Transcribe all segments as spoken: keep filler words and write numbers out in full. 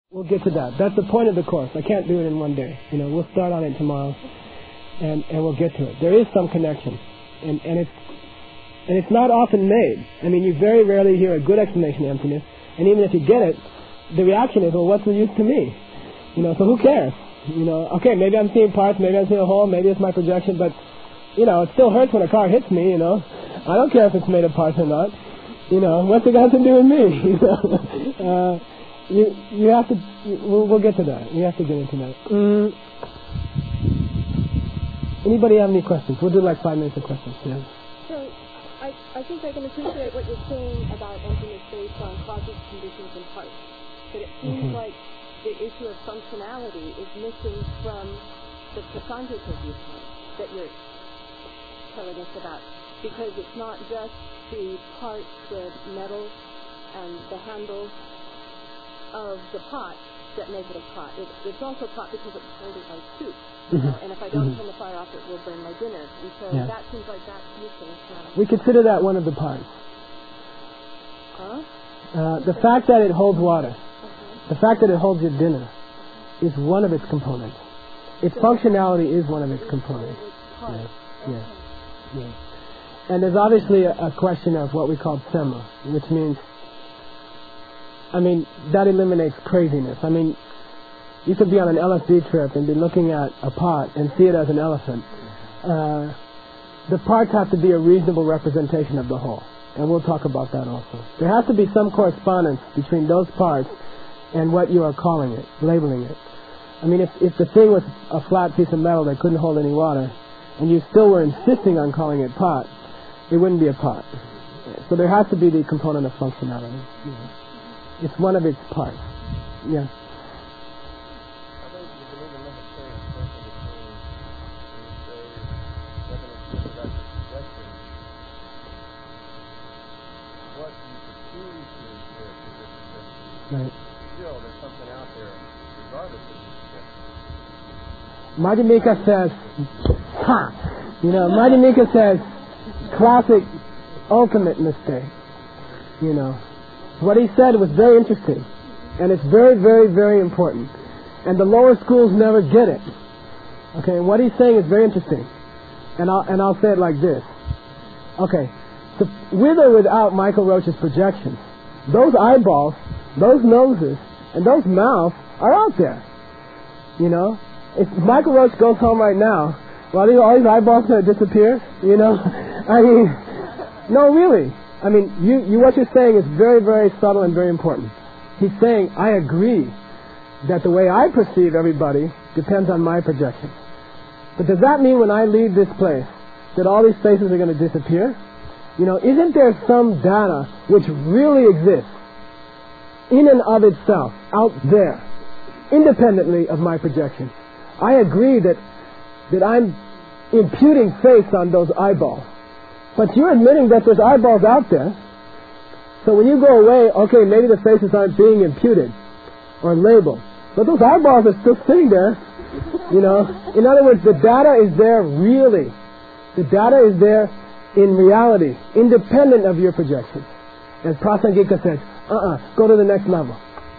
We'll get to that. That's the point of the course. I can't do it in one day. You know, we'll start on it tomorrow, and, and we'll get to it. There is some connection, and, and it's and it's not often made. I mean, you very rarely hear a good explanation of emptiness, and even if you get it, the reaction is, well, what's the use to me? You know, so who cares? You know, okay, maybe I'm seeing parts, maybe I'm seeing a whole, maybe it's my projection, but, you know, it still hurts when a car hits me, you know. I don't care if it's made of parts or not. You know, what's it got to do with me? You know, uh, you you have to. We'll, we'll get to that. We have to get into that. Mm. Anybody have any questions? We'll do like five minutes of questions. Yeah. So, I I think I can appreciate what you're saying about emptiness based on causes, conditions, and parts. But it seems mm-hmm. like the issue of functionality is missing from the Prasangika viewpoint that you're telling us about, because it's not just the parts, the metal, and the handles of the pot that make it a pot. It, it's also a pot because it's holding my soup. You know? mm-hmm. And if I don't mm-hmm. turn the fire off, it will burn my dinner. And so yeah. that seems like that's missing. We consider that one of the parts. Huh? Uh, the fact that it holds water, okay. the fact that it holds your dinner, is one of its components. Its so functionality is one of its components. Yes. Okay. Yes. Yes. And there's obviously a, a question of what we call sema, which means, I mean, that eliminates craziness. I mean, you could be on an L S D trip and be looking at a pot and see it as an elephant. Uh, the parts have to be a reasonable representation of the whole. And we'll talk about that also. There has to be some correspondence between those parts and what you are calling it, labeling it. I mean, if, if the thing was a flat piece of metal that couldn't hold any water, and you still were insisting on calling it pot, it wouldn't be a pot. So there has to be the component of functionality. Yeah. It's one of its parts. Yeah. Right. Still, there's something out there, regardless of the Madhyamika says, ha! You know, Madhyamika says, classic, ultimate mistake. You know, what he said was very interesting, and it's very, very, very important. And the lower schools never get it. Okay, and what he's saying is very interesting, and I'll and I'll say it like this. Okay, so with or without Michael Roach's projections, those eyeballs, those noses, and those mouths are out there. You know, if Michael Roach goes home right now, well, are all these eyeballs going to disappear? You know, I mean, no, really. I mean, you, you, what you're saying is very, very subtle and very important. He's saying, I agree that the way I perceive everybody depends on my projections. But does that mean when I leave this place that all these faces are going to disappear? You know, isn't there some data which really exists in and of itself, out there, independently of my projections? I agree that that I'm imputing face on those eyeballs. But you're admitting that there's eyeballs out there. So when you go away, okay, maybe the faces aren't being imputed or labeled. But those eyeballs are still sitting there. You know, in other words, the data is there really. The data is there in reality, independent of your projections. As Prasangika says, uh-uh, go to the next level.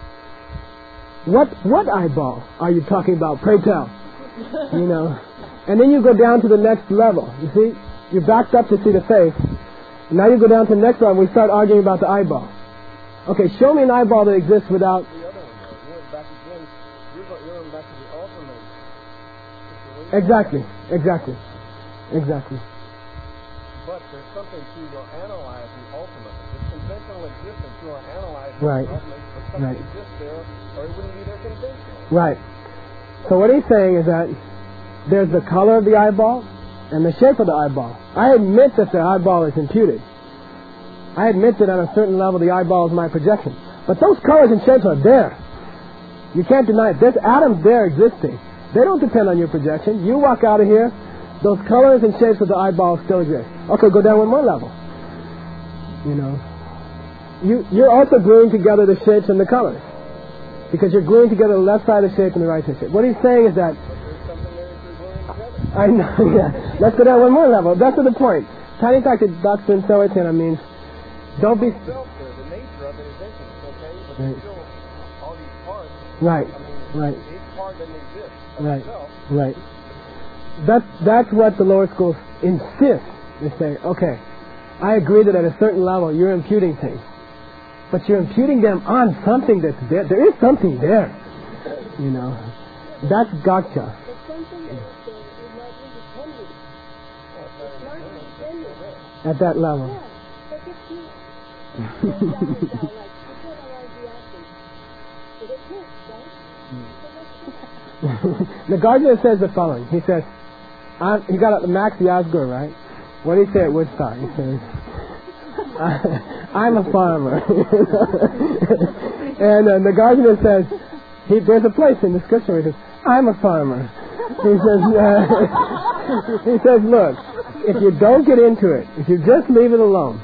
What what eyeball are you talking about? Pray tell. You know. And then you go down to the next level. You see? You're backed up to see the face. Now you go down to the next one and we start arguing about the eyeball. Okay, show me an eyeball that exists without... The other one, though. You're back again. You're going back to the ultimate situation. Exactly. Exactly. Exactly. But there's something to your analyzing ultimately. It's conventional existence. You are analyzing right. ultimately. But something right. exists there, or it wouldn't be there conventionally. Right. So what he's saying is that there's the color of the eyeball and the shape of the eyeball. I admit that the eyeball is imputed. I admit that on a certain level the eyeball is my projection. But those colors and shapes are there. You can't deny it. There's atoms there existing. They don't depend on your projection. You walk out of here, those colors and shapes of the eyeball still exist. Okay, go down one more level. You know. You, you're also gluing together the shapes and the colors. Because you're gluing together the left side of the shape and the right side of the shape. What he's saying is that I know, yeah. Let's go down one more level. That's the point. Tiny Doctor Doctrine Sawatana means don't be... The nature of it is infinite, okay? But there's still all these parts Right, I mean, right. each part doesn't exist by Right, itself. right. That's, that's what the lower schools insist. They say, okay, I agree that at a certain level you're imputing things, but you're imputing them on something that's there. There is something there, you know. That's gotcha. But something that is there is not independent. It's not independent. At that level. Yeah, but if you slow down and down, like, forget around the action, it exists, right? So let's just The Gardner says the following. He says, I'm, he got a Max Yasgur, right? What did he say at Woodstock? He says, I'm a farmer. And uh, the Gardner says, he, there's a place in the scripture where he says, I'm a farmer. He says, uh, he says, look, if you don't get into it, if you just leave it alone,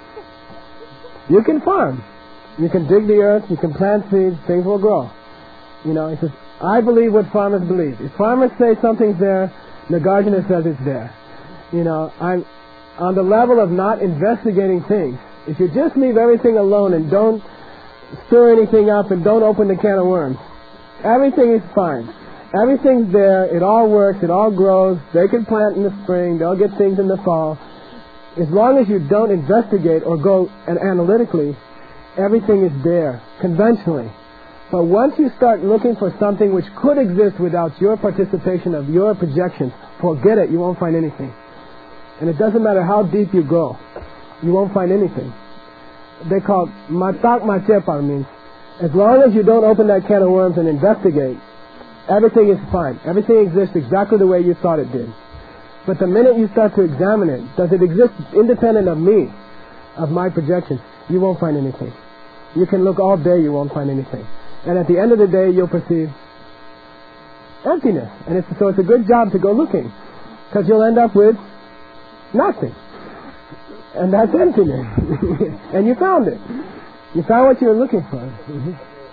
you can farm. You can dig the earth, you can plant seeds, things will grow. You know, he says, I believe what farmers believe. If farmers say something's there, Nagarjuna says it's there. You know, I'm on the level of not investigating things. If you just leave everything alone and don't stir anything up and don't open the can of worms, everything is fine. Everything's there. It all works. It all grows. They can plant in the spring. They'll get things in the fall. As long as you don't investigate or go and analytically, everything is there, conventionally. But once you start looking for something which could exist without your participation of your projections, forget it, you won't find anything. And it doesn't matter how deep you go, you won't find anything. They call matak machepar, means as long as you don't open that can of worms and investigate, everything is fine. Everything exists exactly the way you thought it did. But the minute you start to examine it, does it exist independent of me, of my projections, you won't find anything. You can look all day, you won't find anything. And at the end of the day, you'll perceive emptiness. And it's, so it's a good job to go looking, because you'll end up with nothing. And that's emptiness. And you found it. You found what you were looking for. Mm-hmm.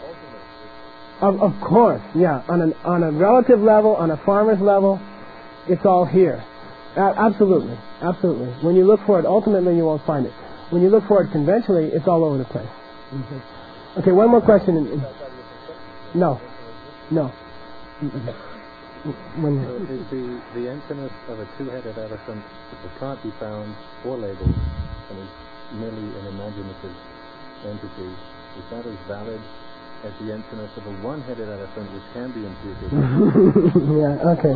Of, of course, yeah. On, an, on a relative level, on a farmer's level, it's all here. Uh, absolutely. Absolutely. When you look for it, ultimately you won't find it. When you look for it conventionally, it's all over the place. Mm-hmm. Okay, one more question. In, in, no. No. When, so is the, the emptiness of a two-headed elephant that can't be found or labeled and is merely an imaginative entity, is that as valid as the emptiness of a one-headed elephant which can be imputed? Yeah, okay.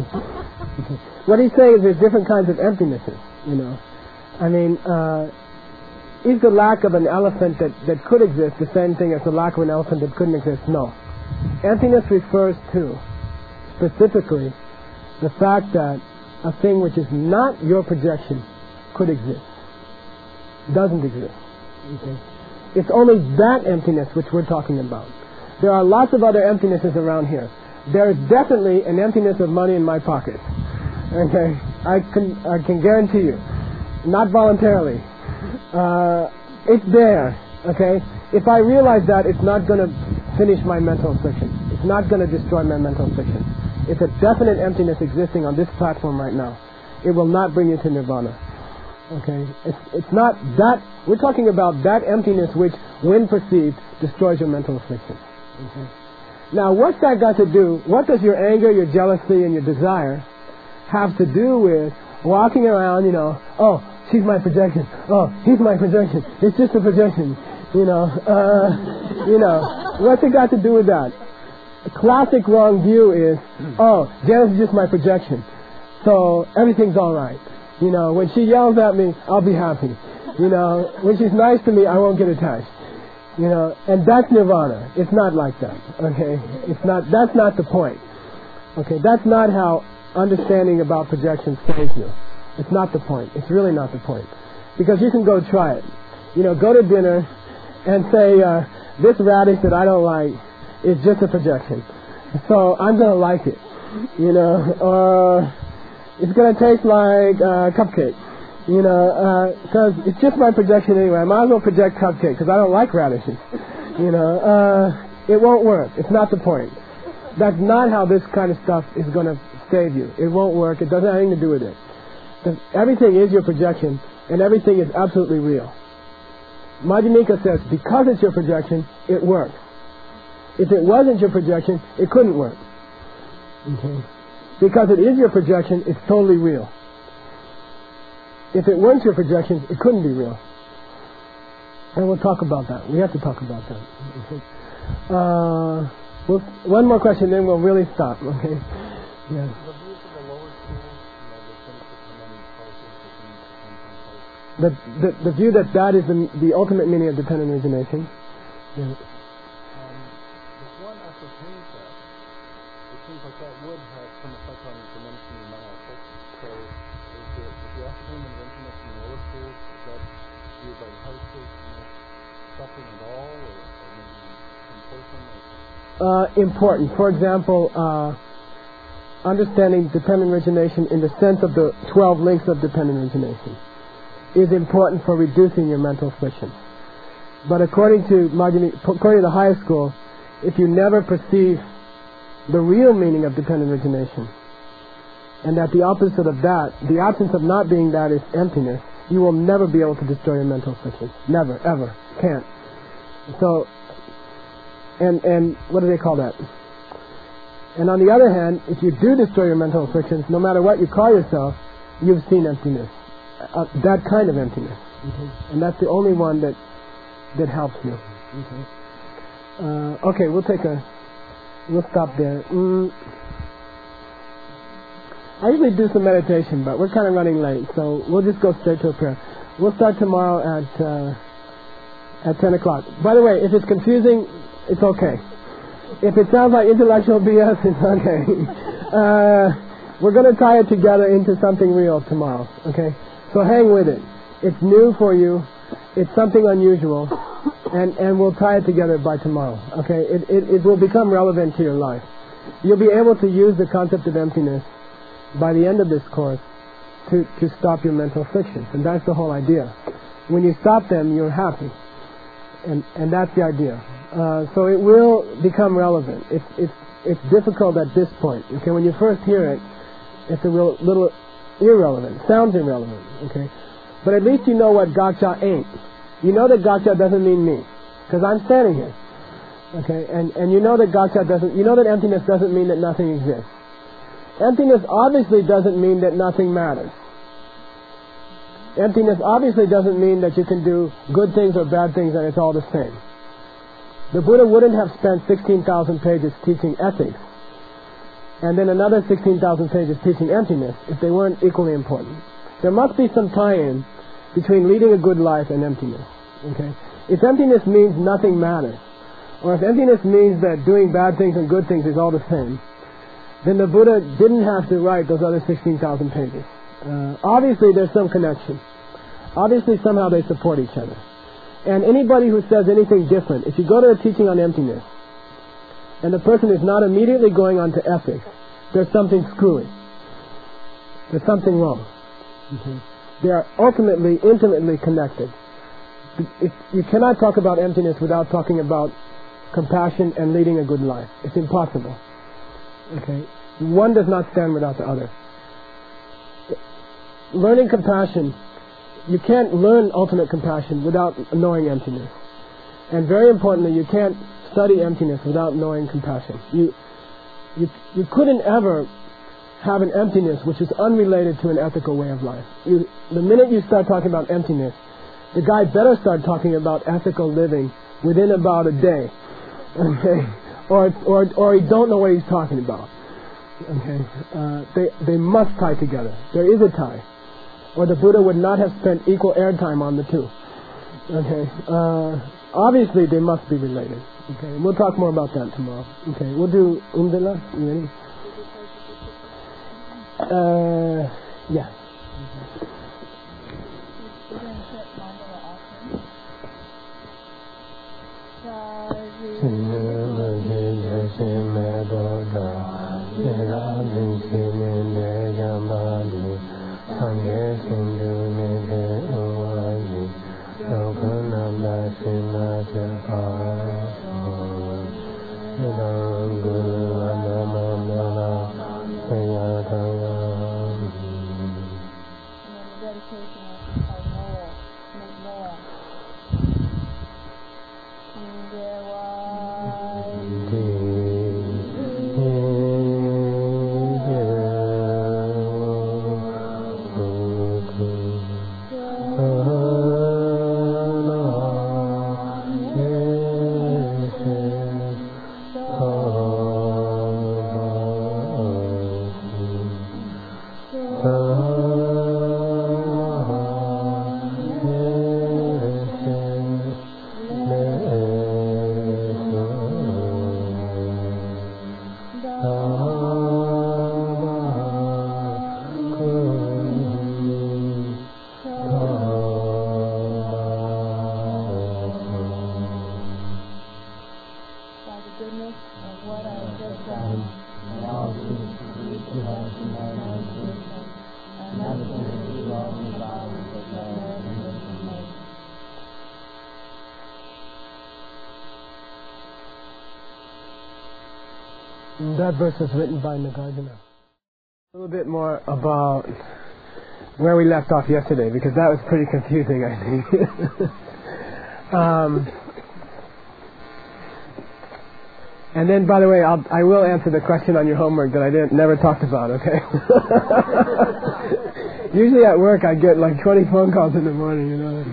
What he's saying is there's different kinds of emptinesses, you know. I mean, uh, is the lack of an elephant that, that could exist the same thing as the lack of an elephant that couldn't exist? No. Emptiness refers to, specifically, the fact that a thing which is not your projection could exist. Doesn't exist. Okay? It's only that emptiness which we're talking about. There are lots of other emptinesses around here. There is definitely an emptiness of money in my pocket. Okay? I can, I can guarantee you. Not voluntarily. Uh, it's there. Okay? If I realize that, it's not going to finish my mental affliction. It's not going to destroy my mental affliction. It's a definite emptiness existing on this platform right now. It will not bring you to nirvana. Okay? It's, it's not that, we're talking about that emptiness which, when perceived, destroys your mental affliction. Okay? Now, what's that got to do, what does your anger, your jealousy, and your desire have to do with walking around, you know, oh, she's my projection, oh, he's my projection, it's just a projection, you know, uh, you know, what's it got to do with that? The classic wrong view is, oh, Janice is just my projection, so everything's all right. You know, when she yells at me, I'll be happy. You know, when she's nice to me, I won't get attached. You know, and that's nirvana. It's not like that. Okay, it's not. That's not the point. Okay, that's not how understanding about projections saves you. It's not the point. It's really not the point, because you can go try it. You know, go to dinner and say, uh, this radish that I don't like is just a projection, so I'm gonna like it. You know, or it's going to taste like uh, cupcake, you know, because uh, it's just my projection anyway. I might as well project cupcake because I don't like radishes, you know. Uh, it won't work. It's not the point. That's not how this kind of stuff is going to save you. It won't work. It doesn't have anything to do with it. Everything is your projection, and everything is absolutely real. Madhyamika says, because it's your projection, it works. If it wasn't your projection, it couldn't work. Okay? Because it is your projection, it's totally real. If it weren't your projection, it couldn't be real. And we'll talk about that. We have to talk about that. Okay? Uh, we'll, one more question, then we'll really stop. Okay? Yeah. The, the the view that that is the, the ultimate meaning of dependent origination. Yeah. Um, if one ascertains that, it seems like that would have some effect on the dimension of mental effect. So, is the, is the ascertainment of emptiness in the lower schools, is that viewed by the high schools, you know, suffering at all, or, or maybe important? Uh, important. For example, uh, understanding dependent origination in the sense of the twelve links of dependent origination is important for reducing your mental affliction. But according to Majjhima, according to the higher school, if you never perceive the real meaning of dependent origination, and that the opposite of that, the absence of not being that is emptiness, you will never be able to destroy your mental affliction. Never, ever. Can't. So, and and what do they call that? And on the other hand, if you do destroy your mental afflictions, no matter what you call yourself, you've seen emptiness. Uh, that kind of emptiness. Okay. And that's the only one that that helps you. Okay. Uh, okay, we'll take a, we'll stop there. Mm. I usually do some meditation, but we're kind of running late, so we'll just go straight to a prayer. We'll start tomorrow at uh, at ten o'clock. By the way, if it's confusing, it's okay. If it sounds like intellectual B S, it's okay. uh, we're going to tie it together into something real tomorrow, okay? So hang with it. It's new for you. It's something unusual, and, and we'll tie it together by tomorrow. Okay? It, it it will become relevant to your life. You'll be able to use the concept of emptiness by the end of this course to, to stop your mental afflictions, and that's the whole idea. When you stop them, you're happy, and and that's the idea. Uh, so it will become relevant. It's it's it's difficult at this point. Okay? When you first hear it, it's a real little irrelevant. Sounds irrelevant, okay? But at least you know what gotcha ain't. You know that gotcha doesn't mean me, because I'm standing here, okay? And and you know that gotcha doesn't, you know that emptiness doesn't mean that nothing exists. Emptiness obviously doesn't mean that nothing matters. Emptiness obviously doesn't mean that you can do good things or bad things and it's all the same. The Buddha wouldn't have spent sixteen thousand pages teaching ethics and then another sixteen thousand pages teaching emptiness if they weren't equally important. There must be some tie-in between leading a good life and emptiness. Okay? If emptiness means nothing matters, or if emptiness means that doing bad things and good things is all the same, then the Buddha didn't have to write those other sixteen thousand pages. Uh, obviously there's some connection. Obviously somehow they support each other. And anybody who says anything different, if you go to a teaching on emptiness, and the person is not immediately going on to ethics, there's something screwy. There's something wrong. Okay? They are ultimately, intimately connected. If you cannot talk about emptiness without talking about compassion and leading a good life. It's impossible. Okay? One does not stand without the other. Learning compassion, you can't learn ultimate compassion without knowing emptiness. And very importantly, you can't study emptiness without knowing compassion. You, you, you couldn't ever have an emptiness which is unrelated to an ethical way of life. You, the minute you start talking about emptiness, the guy better start talking about ethical living within about a day, okay? Or, or, or he don't know what he's talking about. Okay? Uh, they, they must tie together. There is a tie, or the Buddha would not have spent equal airtime on the two. Okay? Uh, obviously, they must be related. Okay, we'll talk more about that tomorrow. Okay, we'll do Umdala. You ready? Uh, yeah. of what I have just done, and all things which you have in my imagination, and nothing to be wrong about that my imagination makes. That verse was written by Nagarjuna. A little bit more about where we left off yesterday, because that was pretty confusing, I think. um, and then, by the way, I'll, I will answer the question on your homework that I didn't never talked about, okay? Usually at work I get like twenty phone calls in the morning, you know.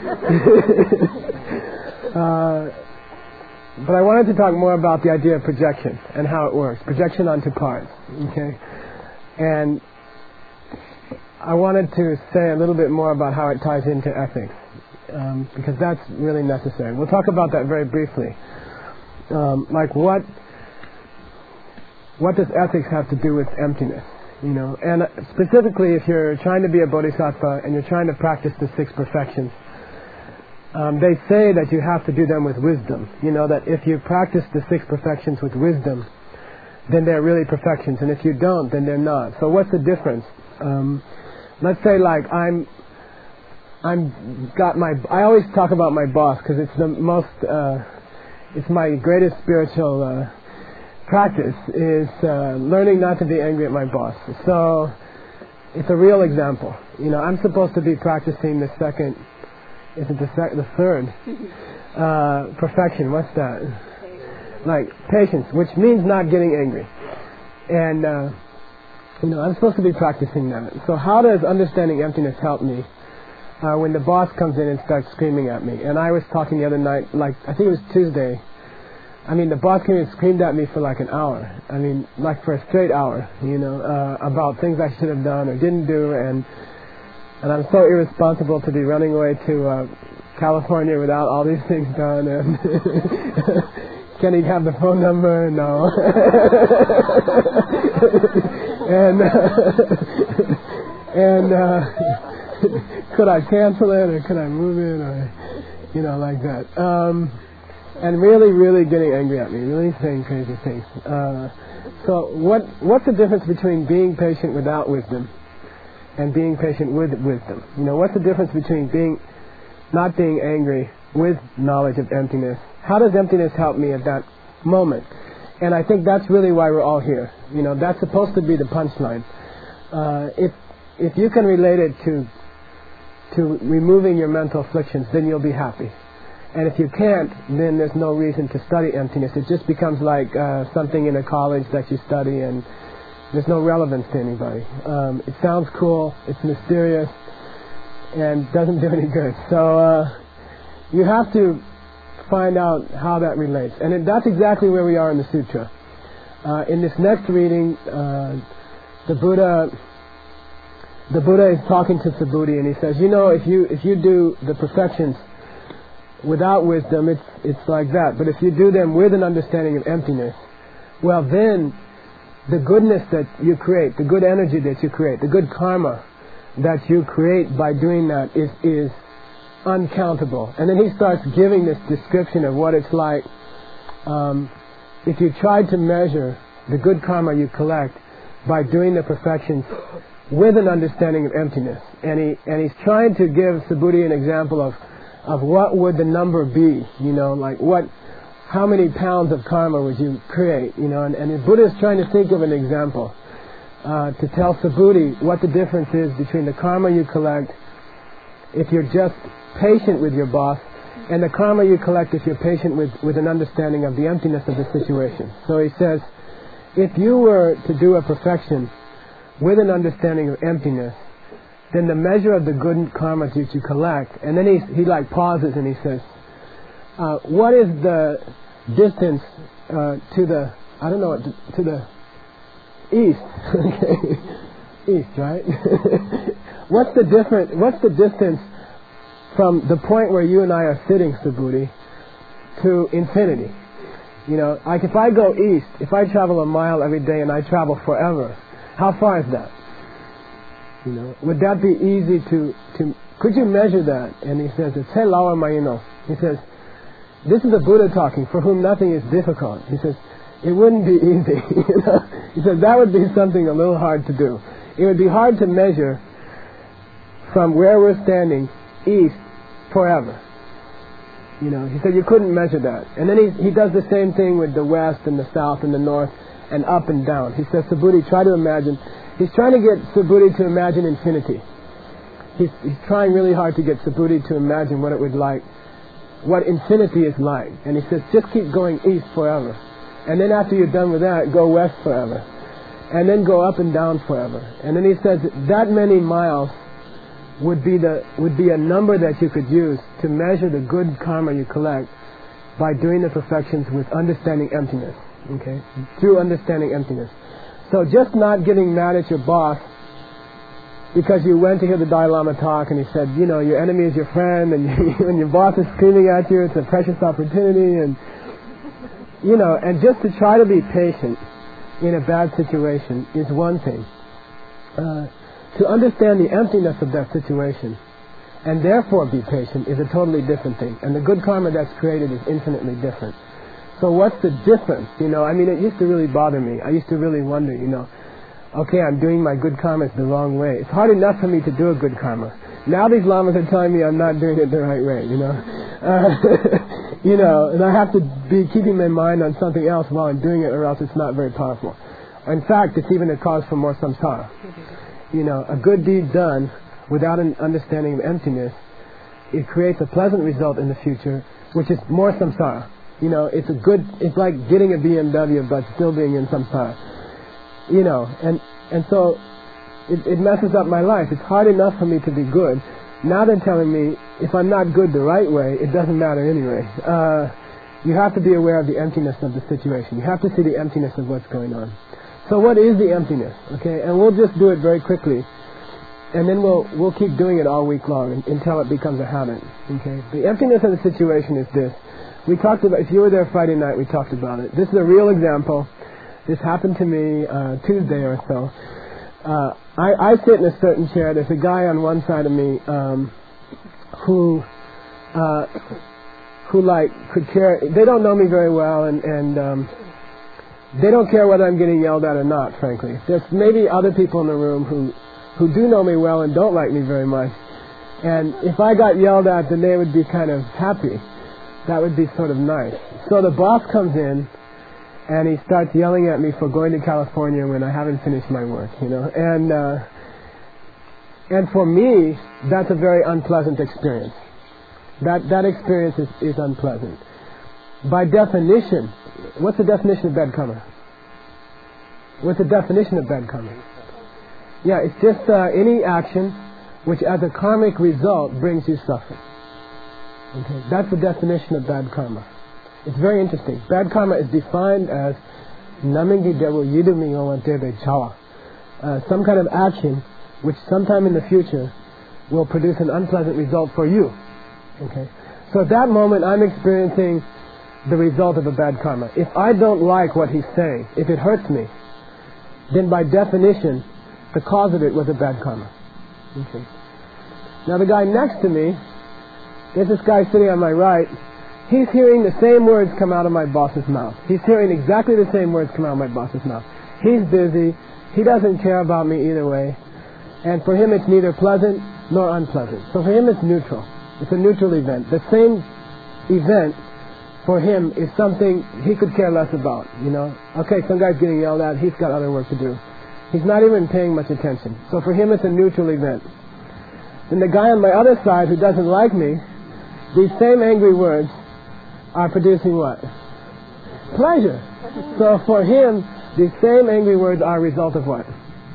uh, but I wanted to talk more about the idea of projection and how it works. Projection onto parts, okay? And I wanted to say a little bit more about how it ties into ethics, um, because that's really necessary. We'll talk about that very briefly. Um, like what what does ethics have to do with emptiness? You know, and specifically if you're trying to be a bodhisattva and you're trying to practice the six perfections, um, they say that you have to do them with wisdom. You know, that if you practice the six perfections with wisdom, then they're really perfections, and if you don't, then they're not. So what's the difference? Um, let's say like I'm I'm got my I always talk about my boss because it's the most uh, it's my greatest spiritual uh, practice is uh, learning not to be angry at my boss. So it's a real example. You know, I'm supposed to be practicing the second, is it the sec- the third uh, perfection? What's that? Like patience, which means not getting angry. And uh, you know, I'm supposed to be practicing that. So how does understanding emptiness help me uh, when the boss comes in and starts screaming at me? And I was talking the other night, like I think it was Tuesday. I mean, the boss came and screamed at me for like an hour. I mean, like for a straight hour, you know, uh, about things I should have done or didn't do, and and I'm so irresponsible to be running away to uh, California without all these things done. And can he have the phone number? No. and uh, and uh, could I cancel it or could I move it or you know like that? Um, and really, really getting angry at me, really saying crazy things. Uh, so what what's the difference between being patient without wisdom and being patient with wisdom? You know, what's the difference between being not being angry with knowledge of emptiness? How does emptiness help me at that moment? And I think that's really why we're all here. You know, that's supposed to be the punchline. Uh, if if you can relate it to to removing your mental afflictions, then you'll be happy. And if you can't, then there's no reason to study emptiness. It just becomes like uh, something in a college that you study, and there's no relevance to anybody. Um, it sounds cool, it's mysterious, and doesn't do any good. So uh, you have to find out how that relates. And it, that's exactly where we are in the sutra. Uh, in this next reading, uh, the Buddha the Buddha is talking to Subhuti, and he says, you know, if you if you do the perfections without wisdom, it's it's like that. But if you do them with an understanding of emptiness, well then the goodness that you create, the good energy that you create, the good karma that you create by doing that is is uncountable. And then he starts giving this description of what it's like um, if you tried to measure the good karma you collect by doing the perfections with an understanding of emptiness. And he and he's trying to give Subhuti an example of of what would the number be, you know, like what, how many pounds of karma would you create, you know, and, and the Buddha is trying to think of an example uh, to tell Subhuti what the difference is between the karma you collect if you're just patient with your boss and the karma you collect if you're patient with, with an understanding of the emptiness of the situation. So he says, if you were to do a perfection with an understanding of emptiness, then the measure of the good karma that you collect, and then he he like pauses and he says, uh, what is the distance uh, to the, I don't know, to, to the east, okay, east, right? what's the difference, what's the distance from the point where you and I are sitting, Subhuti, to infinity? You know, like if I go east, if I travel a mile every day and I travel forever, how far is that? You know, would that be easy to, to could you measure that? And he says, it's he lawa mayino. He says, this is a Buddha talking, for whom nothing is difficult. He says, it wouldn't be easy. You know? He says, that would be something a little hard to do. It would be hard to measure from where we're standing east forever. You know, he said you couldn't measure that. And then he he does the same thing with the west and the south and the north and up and down. He says, Subhuti, try to imagine. He's trying to get Subhuti to imagine infinity. He's, he's trying really hard to get Subhuti to imagine what it would like, what infinity is like. And he says, just keep going east forever. And then after you're done with that, go west forever. And then go up and down forever. And then he says that many miles would be the would be a number that you could use to measure the good karma you collect by doing the perfections with understanding emptiness. Okay? Through understanding emptiness. So just not getting mad at your boss because you went to hear the Dalai Lama talk and he said, you know, your enemy is your friend, and you, when your boss is screaming at you, it's a precious opportunity, and you know, and just to try to be patient in a bad situation is one thing. Uh, to understand the emptiness of that situation and therefore be patient is a totally different thing. And the good karma that's created is infinitely different. So what's the difference? You know, I mean, it used to really bother me. I used to really wonder, you know, okay, I'm doing my good karmas the wrong way. It's hard enough for me to do a good karma. Now these lamas are telling me I'm not doing it the right way, you know. Uh, you know, and I have to be keeping my mind on something else while I'm doing it, or else it's not very powerful. In fact, it's even a cause for more samsara. You know, a good deed done without an understanding of emptiness, it creates a pleasant result in the future, which is more samsara. You know, it's a good, it's like getting a B M W but still being in samsara. You know, and, and so it, it messes up my life. It's hard enough for me to be good. Now they're telling me if I'm not good the right way, it doesn't matter anyway. Uh, you have to be aware of the emptiness of the situation. You have to see the emptiness of what's going on. So what is the emptiness? Okay, and we'll just do it very quickly, and then we'll we'll keep doing it all week long until it becomes a habit. Okay, the emptiness of the situation is this. We talked about, if you were there Friday night, we talked about it. This is a real example. This happened to me uh, Tuesday or so. Uh, I, I sit in a certain chair. There's a guy on one side of me um, who uh, who like could care. They don't know me very well, and and um, they don't care whether I'm getting yelled at or not, frankly. There's maybe other people in the room who, who do know me well and don't like me very much. And if I got yelled at, then they would be kind of happy. That would be sort of nice. So the boss comes in, and he starts yelling at me for going to California when I haven't finished my work, you know. And, uh, and for me, that's a very unpleasant experience. That, that experience is, is unpleasant. By definition, what's the definition of bad karma? What's the definition of bad karma? Yeah, it's just uh, any action which as a karmic result brings you suffering. Okay, that's the definition of bad karma. It's very interesting. Bad karma is defined as namingi devu yidumi owantebe chawa. Some kind of action which sometime in the future will produce an unpleasant result for you. Okay, so at that moment I'm experiencing the result of a bad karma. If I don't like what he's saying, if it hurts me, then by definition, the cause of it was a bad karma. Okay. Now the guy next to me, there's this guy sitting on my right, he's hearing the same words come out of my boss's mouth. He's hearing exactly the same words come out of my boss's mouth. He's busy, he doesn't care about me either way, and for him it's neither pleasant nor unpleasant. So for him it's neutral. It's a neutral event. The same event for him is something he could care less about, you know. Okay, some guy's getting yelled at, he's got other work to do. He's not even paying much attention. So for him it's a neutral event. Then the guy on my other side who doesn't like me, these same angry words are producing what? Pleasure. So for him, these same angry words are a result of what?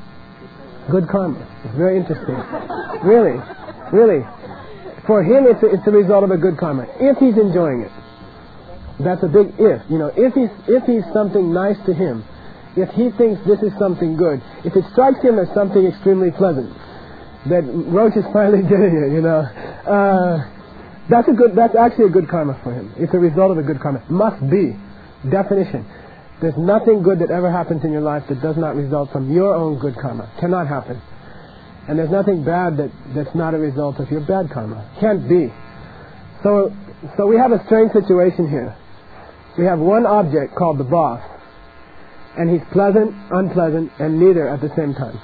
Good karma. It's very interesting. Really, really. For him it's a, it's a result of a good karma, if he's enjoying it. That's a big if, you know, if he's, if he's something nice to him, if he thinks this is something good, if it strikes him as something extremely pleasant, that Roach is finally getting it, you know, uh, that's a good, that's actually a good karma for him. It's a result of a good karma. Must be. Definition. There's nothing good that ever happens in your life that does not result from your own good karma. Cannot happen. And there's nothing bad that, that's not a result of your bad karma. Can't be. So So we have a strange situation here. We have one object called the boss, and he's pleasant, unpleasant, and neither at the same time.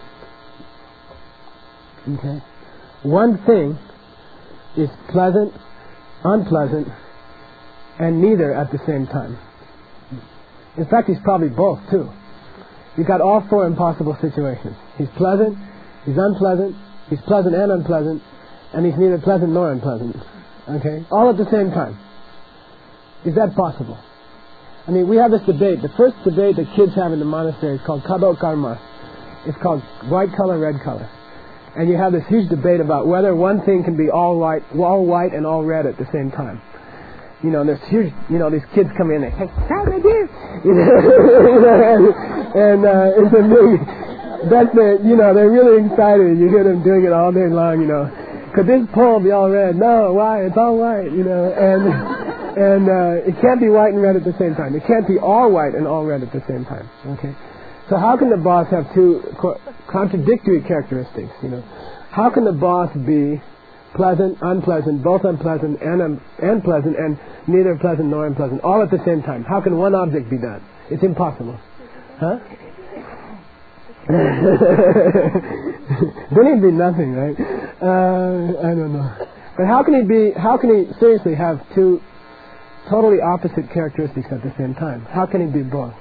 Okay? One thing is pleasant, unpleasant, and neither at the same time. In fact, he's probably both, too. You've got all four impossible situations. He's pleasant, he's unpleasant, he's pleasant and unpleasant, and he's neither pleasant nor unpleasant. Okay? All at the same time. Is that possible? I mean, we have this debate. The first debate that kids have in the monastery is called Kado Karma. It's called white color, red color. And you have this huge debate about whether one thing can be all white, all white and all red at the same time. You know, and there's huge, you know, these kids come in and say, how do you? You know, and, and uh, it's a big, that's the, you know, they're really excited. You hear them doing it all day long, you know. Could this pole be all red? No, why? It's all white, you know. And and uh, it can't be white and red at the same time. It can't be all white and all red at the same time. Okay. So how can the boss have two co- contradictory characteristics? You know, how can the boss be pleasant, unpleasant, both unpleasant and um, and pleasant, and neither pleasant nor unpleasant, all at the same time? How can one object be that? It's impossible. Huh? Then he'd be nothing, right? Uh, I don't know. But how can he be? How can he seriously have two totally opposite characteristics at the same time? How can he be both?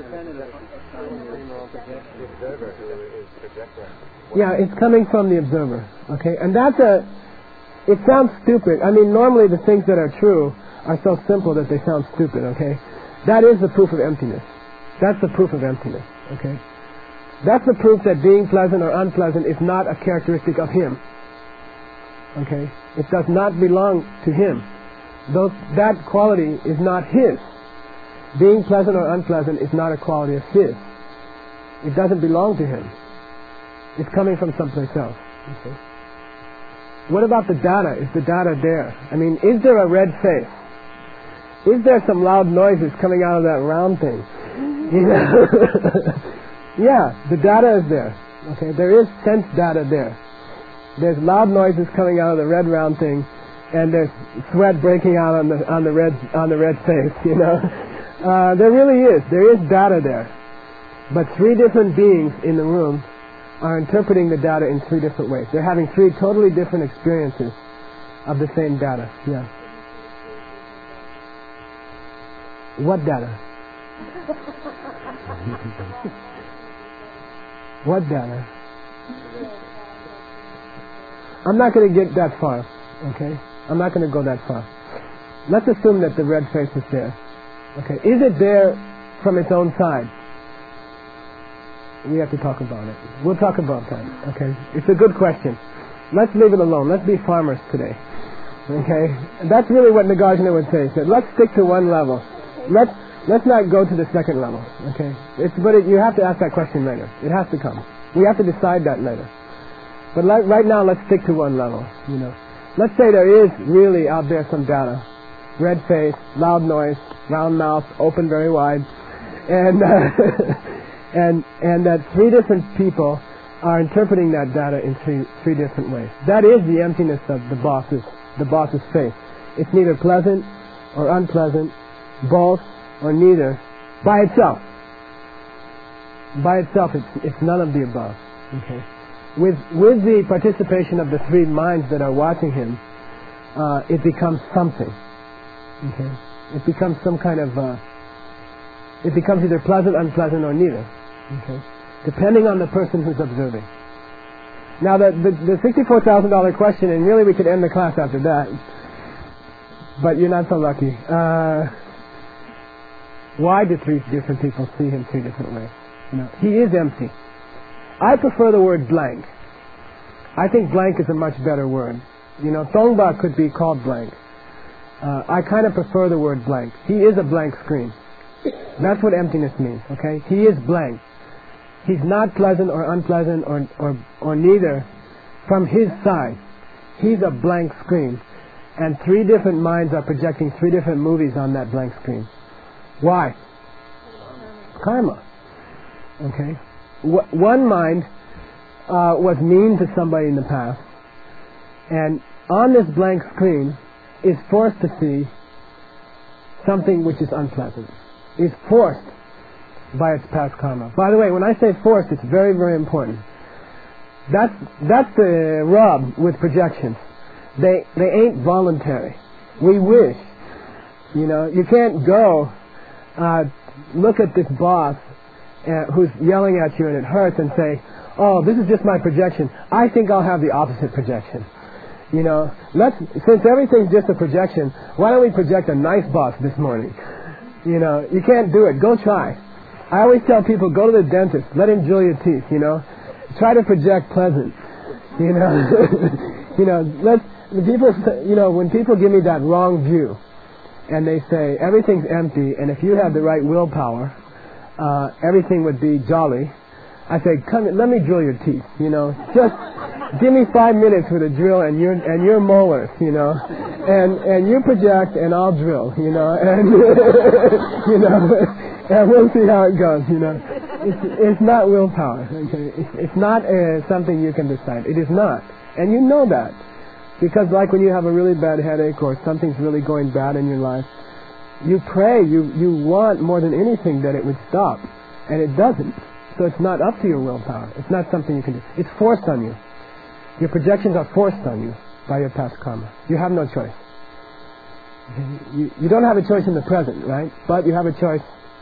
Yeah, it's coming from the observer. Okay, and that's a. It sounds stupid. I mean, normally the things that are true are so simple that they sound stupid. Okay, that is the proof of emptiness. That's the proof of emptiness. Okay. That's the proof that being pleasant or unpleasant is not a characteristic of him. Okay? It does not belong to him. Those, that quality is not his. Being pleasant or unpleasant is not a quality of his. It doesn't belong to him. It's coming from someplace else. Okay? What about the data? Is the data there? I mean, is there a red face? Is there some loud noises coming out of that round thing? You know? Yeah, the data is there. Okay, there is sense data there. There's loud noises coming out of the red round thing, and there's sweat breaking out on the on the red on the red face. You know, uh, there really is. There is data there, but three different beings in the room are interpreting the data in three different ways. They're having three totally different experiences of the same data. Yeah. What data? What data? I'm not going to get that far, okay? I'm not going to go that far. Let's assume that the red face is there. Okay, is it there from its own side? We have to talk about it. We'll talk about that, okay? It's a good question. Let's leave it alone. Let's be farmers today, okay? And that's really what Nagarjuna would say. He said, let's stick to one level. Let's Let's not go to the second level, okay? It's, but it, you have to ask that question later. It has to come. We have to decide that later. But like, right now, let's stick to one level, you know. Let's say there is really out there some data. Red face, loud noise, round mouth, open very wide. And, uh, and, and that three different people are interpreting that data in three, three different ways. That is the emptiness of the boss's, the boss's face. It's neither pleasant or unpleasant, both, or neither, by itself. By itself, it's, it's none of the above. Okay. With with the participation of the three minds that are watching him, uh, it becomes something. Okay. It becomes some kind of. Uh, it becomes either pleasant, unpleasant, or neither. Okay. Depending on the person who's observing. Now, the the, the sixty-four thousand dollar question, and really we could end the class after that, but you're not so lucky. Uh, Why do three different people see him three different ways? You know, he is empty. I prefer the word blank. I think blank is a much better word. You know, Tongba could be called blank. Uh, I kind of prefer the word blank. He is a blank screen. That's what emptiness means, okay? He is blank. He's not pleasant or unpleasant or, or, or neither from his side. He's a blank screen. And three different minds are projecting three different movies on that blank screen. Why? Karma. Okay. W- one mind uh, was mean to somebody in the past, and on this blank screen, is forced to see something which is unpleasant. Is forced by its past karma. By the way, when I say forced, it's very, very important. That's that's the rub with projections. They they ain't voluntary. We wish. You know, you can't go uh, look at this boss uh, who's yelling at you and it hurts and say, "Oh, this is just my projection. I think I'll have the opposite projection." You know, let's since everything's just a projection, why don't we project a nice boss this morning? You know, you can't do it. Go try. I always tell people, go to the dentist. Let him drill your teeth. You know, try to project pleasant. You know, you know. Let's the people. You know, when people give me that wrong view, and they say everything's empty, and if you had the right willpower, uh, everything would be jolly. I say, come, let me drill your teeth. You know, just give me five minutes with a drill and your and your molars. You know, and and you project and I'll drill. You know, and you know. And we'll see how it goes, you know. It's, it's not willpower, okay? It's, it's not uh, something you can decide. It is not. And you know that. Because like when you have a really bad headache or something's really going bad in your life, you pray, you, you want more than anything that it would stop. And it doesn't. So it's not up to your willpower. It's not something you can do. It's forced on you. Your projections are forced on you by your past karma. You have no choice. Okay? You, you don't have a choice in the present, right? But you have a choice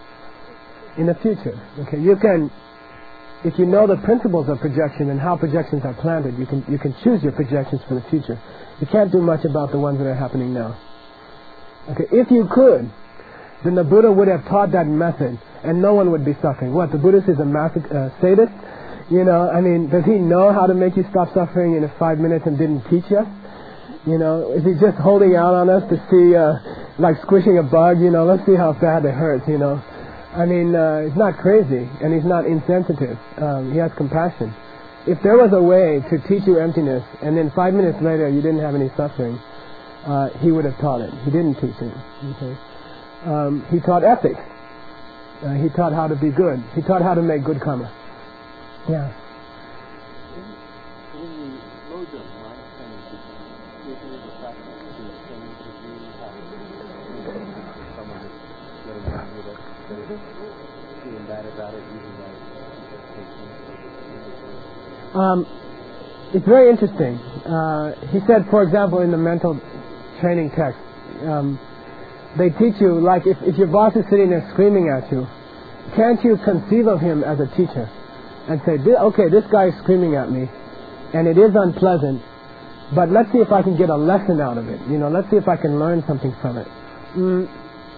in the future. Okay, you can, if you know the principles of projection and how projections are planted, you can you can choose your projections for the future. You can't do much about the ones that are happening now. Okay, if you could, then the Buddha would have taught that method, and no one would be suffering. What, the Buddha is a masoch- uh, sadist? You know, I mean, does he know how to make you stop suffering in five minutes and didn't teach us? You know, is he just holding out on us to see, uh, like squishing a bug? You know, let's see how bad it hurts. You know. I mean, uh, he's not crazy, and he's not insensitive. Um, he has compassion. If there was a way to teach you emptiness, and then five minutes later you didn't have any suffering, uh, he would have taught it. He didn't teach it. Okay? Um, he taught ethics. Uh, he taught how to be good. He taught how to make good karma. Yeah. Um, it's very interesting. Uh, he said, for example, in the mental training text, um, they teach you, like, if, if your boss is sitting there screaming at you, can't you conceive of him as a teacher and say, okay, this guy is screaming at me, and it is unpleasant, but let's see if I can get a lesson out of it. You know, let's see if I can learn something from it. Mm.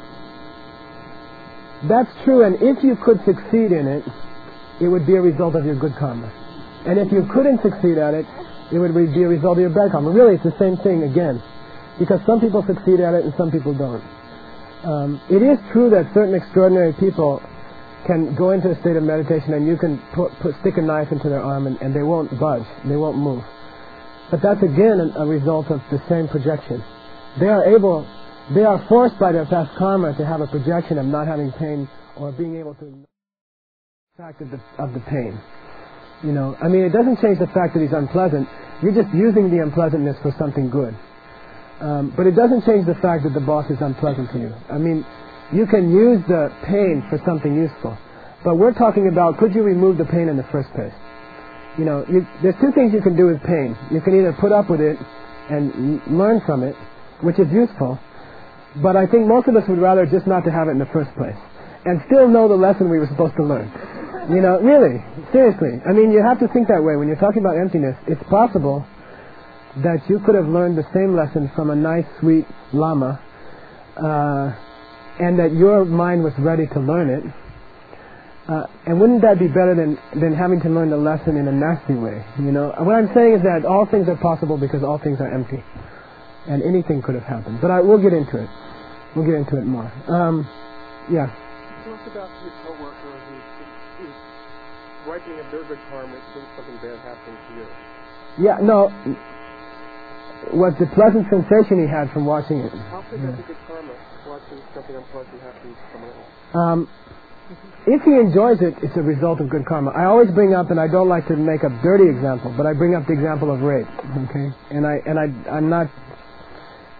That's true, and if you could succeed in it, it would be a result of your good karma. And if you couldn't succeed at it, it would be a result of your bad karma. Really, it's the same thing again, because some people succeed at it and some people don't. Um, it is true that certain extraordinary people can go into a state of meditation and you can put, put, stick a knife into their arm and, and they won't budge, they won't move. But that's again a, a result of the same projection. They are able, they are forced by their past karma to have a projection of not having pain or being able to ignore the fact of the, of the pain. You know, I mean, it doesn't change the fact that he's unpleasant. You're just using the unpleasantness for something good. Um, but it doesn't change the fact that the boss is unpleasant to you. I mean, you can use the pain for something useful. But we're talking about, could you remove the pain in the first place? You know, you, there's two things you can do with pain. You can either put up with it and l- learn from it, which is useful. But I think most of us would rather just not to have it in the first place and still know the lesson we were supposed to learn. You know, really, seriously. I mean, you have to think that way. When you're talking about emptiness, it's possible that you could have learned the same lesson from a nice, sweet lama, uh, and that your mind was ready to learn it. Uh, and wouldn't that be better than, than having to learn the lesson in a nasty way? You know, what I'm saying is that all things are possible because all things are empty, and anything could have happened. But I, we'll get into it. We'll get into it more. Um, yeah. Talk about your coworker who is writing a very good karma that thinks something bad happened to you. Yeah. No. Was the pleasant sensation he had from watching it? How could that be good karma? Watching something unpleasant happen to someone else. Um, if he enjoys it, it's a result of good karma. I always bring up, and I don't like to make a dirty example, but I bring up the example of rape. Okay, and I and I I'm not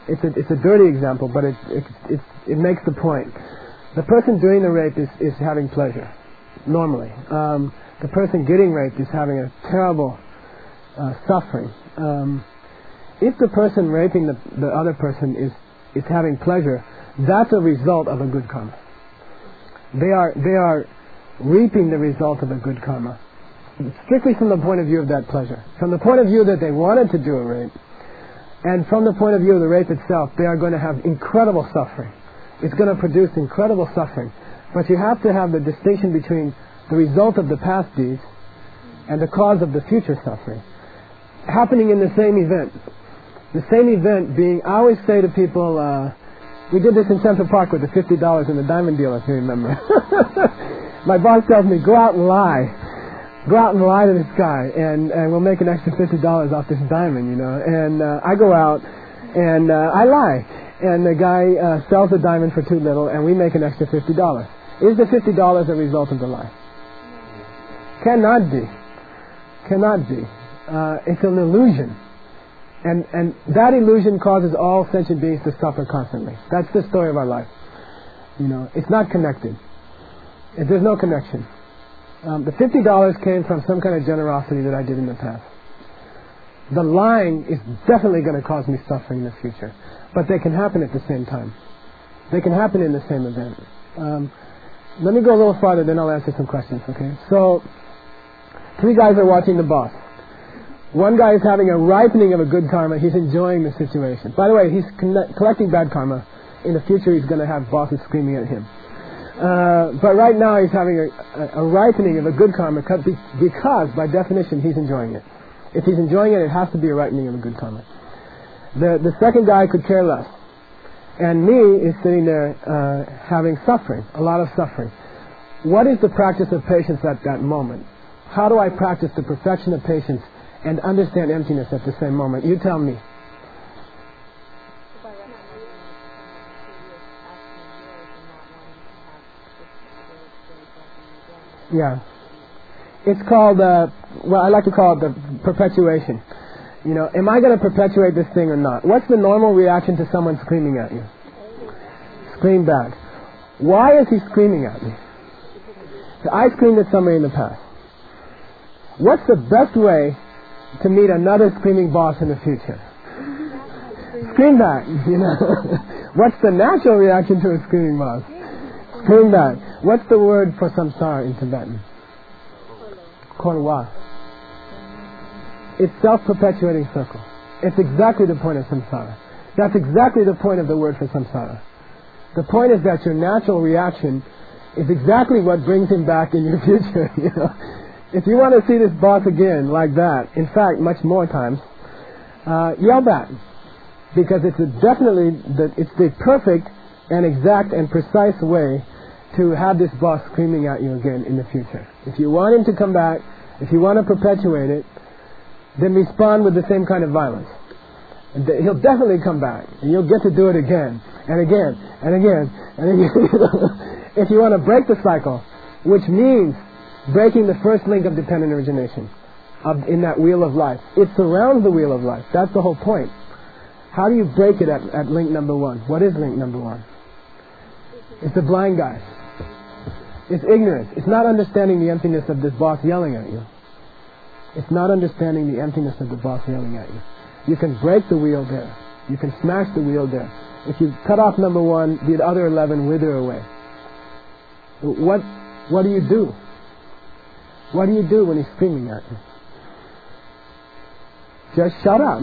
it's a it's a dirty example, but it it it, it makes the point. The person doing the rape is, is having pleasure, normally. Um, the person getting raped is having a terrible uh, suffering. Um, if the person raping the, the other person is, is having pleasure, that's a result of a good karma. They are they are reaping the result of a good karma, strictly from the point of view of that pleasure. From the point of view that they wanted to do a rape, and from the point of view of the rape itself, they are going to have incredible suffering. It's going to produce incredible suffering. But you have to have the distinction between the result of the past deeds and the cause of the future suffering happening in the same event. The same event being, I always say to people, uh, we did this in Central Park with the fifty dollars in the diamond deal, if you remember. My boss tells me, go out and lie. Go out and lie to this guy, and, and we'll make an extra fifty dollars off this diamond, you know. And uh, I go out, and uh, I lie. And the guy uh, sells the diamond for too little, and we make an extra fifty dollars. Is the fifty dollars a result of the lie? Cannot be. Cannot be. Uh, it's an illusion. And and that illusion causes all sentient beings to suffer constantly. That's the story of our life. You know, it's not connected. It, there's no connection. Um, the fifty dollars came from some kind of generosity that I did in the past. The lying is definitely going to cause me suffering in the future. But they can happen at the same time. They can happen in the same event. Um, let me go a little farther, then I'll answer some questions, okay? So, three guys are watching the boss. One guy is having a ripening of a good karma. He's enjoying the situation. By the way, he's con- collecting bad karma. In the future, he's going to have bosses screaming at him. Uh, but right now, he's having a, a, a ripening of a good karma because, by definition, he's enjoying it. If he's enjoying it, it has to be a ripening of a good karma. The, the second guy could care less. And me is sitting there uh, having suffering, a lot of suffering. What is the practice of patience at that moment? How do I practice the perfection of patience and understand emptiness at the same moment? You tell me. Yeah. It's called, uh, well, I like to call it the perpetuation. You know, am I going to perpetuate this thing or not? What's the normal reaction to someone screaming at you? Scream back. Why is he screaming at me? I screamed at somebody in the past. What's the best way to meet another screaming boss in the future? Scream back, you know. What's the natural reaction to a screaming boss? Scream back. What's the word for samsara in Tibetan? Korwa. It's self-perpetuating circle. It's exactly the point of samsara. That's exactly the point of the word for samsara. The point is that your natural reaction is exactly what brings him back in your future. You know, if you want to see this boss again like that, in fact, much more times, uh, yell back, because it's a definitely the, it's the perfect and exact and precise way to have this boss screaming at you again in the future. If you want him to come back, if you want to perpetuate it, then respond with the same kind of violence. He'll definitely come back, and you'll get to do it again, and again, and again, and again. If you want to break the cycle, which means breaking the first link of dependent origination of, in that wheel of life. It surrounds the wheel of life. That's the whole point. How do you break it at, at link number one? What is link number one? It's the blind guy. It's ignorance. It's not understanding the emptiness of this boss yelling at you. It's not understanding the emptiness of the boss yelling at you. You can break the wheel there. You can smash the wheel there. If you cut off number one, the other eleven wither away. What what do you do? What do you do when he's screaming at you? Just shut up.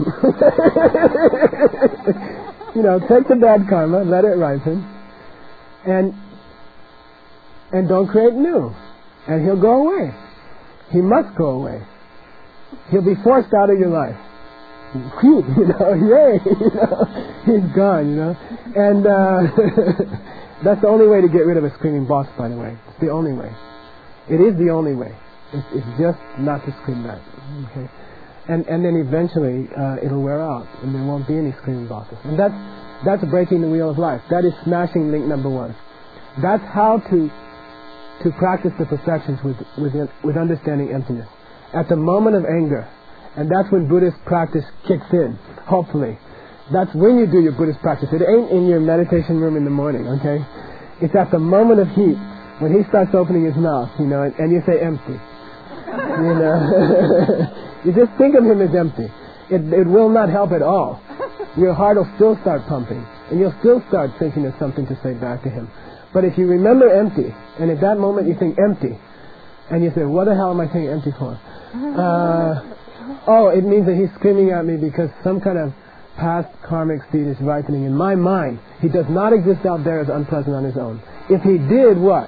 You know, take the bad karma, let it ripen, and and don't create new. And he'll go away. He must go away. He'll be forced out of your life. Phew, you know, yay, you know, he's gone, you know. And uh, that's the only way to get rid of a screaming boss, by the way. It's the only way. It is the only way. It's, it's just not to scream back. Okay. And and then eventually uh, it'll wear out, and there won't be any screaming bosses. And that's that's breaking the wheel of life. That is smashing link number one. That's how to to practice the perfections with with with understanding emptiness. At the moment of anger, and that's when Buddhist practice kicks in. Hopefully, That's when you do your Buddhist practice. It ain't in your meditation room in the morning, okay? It's at the moment of heat, when he starts opening his mouth, you know, and, and you say empty. You know? You just think of him as empty. It, it will not help at all. Your heart will still start pumping, and you'll still start thinking of something to say back to him. But if you remember empty, and at that moment you think empty, and you say, what the hell am I saying empty for? Uh, oh, it means that he's screaming at me because some kind of past karmic seed is ripening in my mind. He does not exist out there as unpleasant on his own. If he did, what?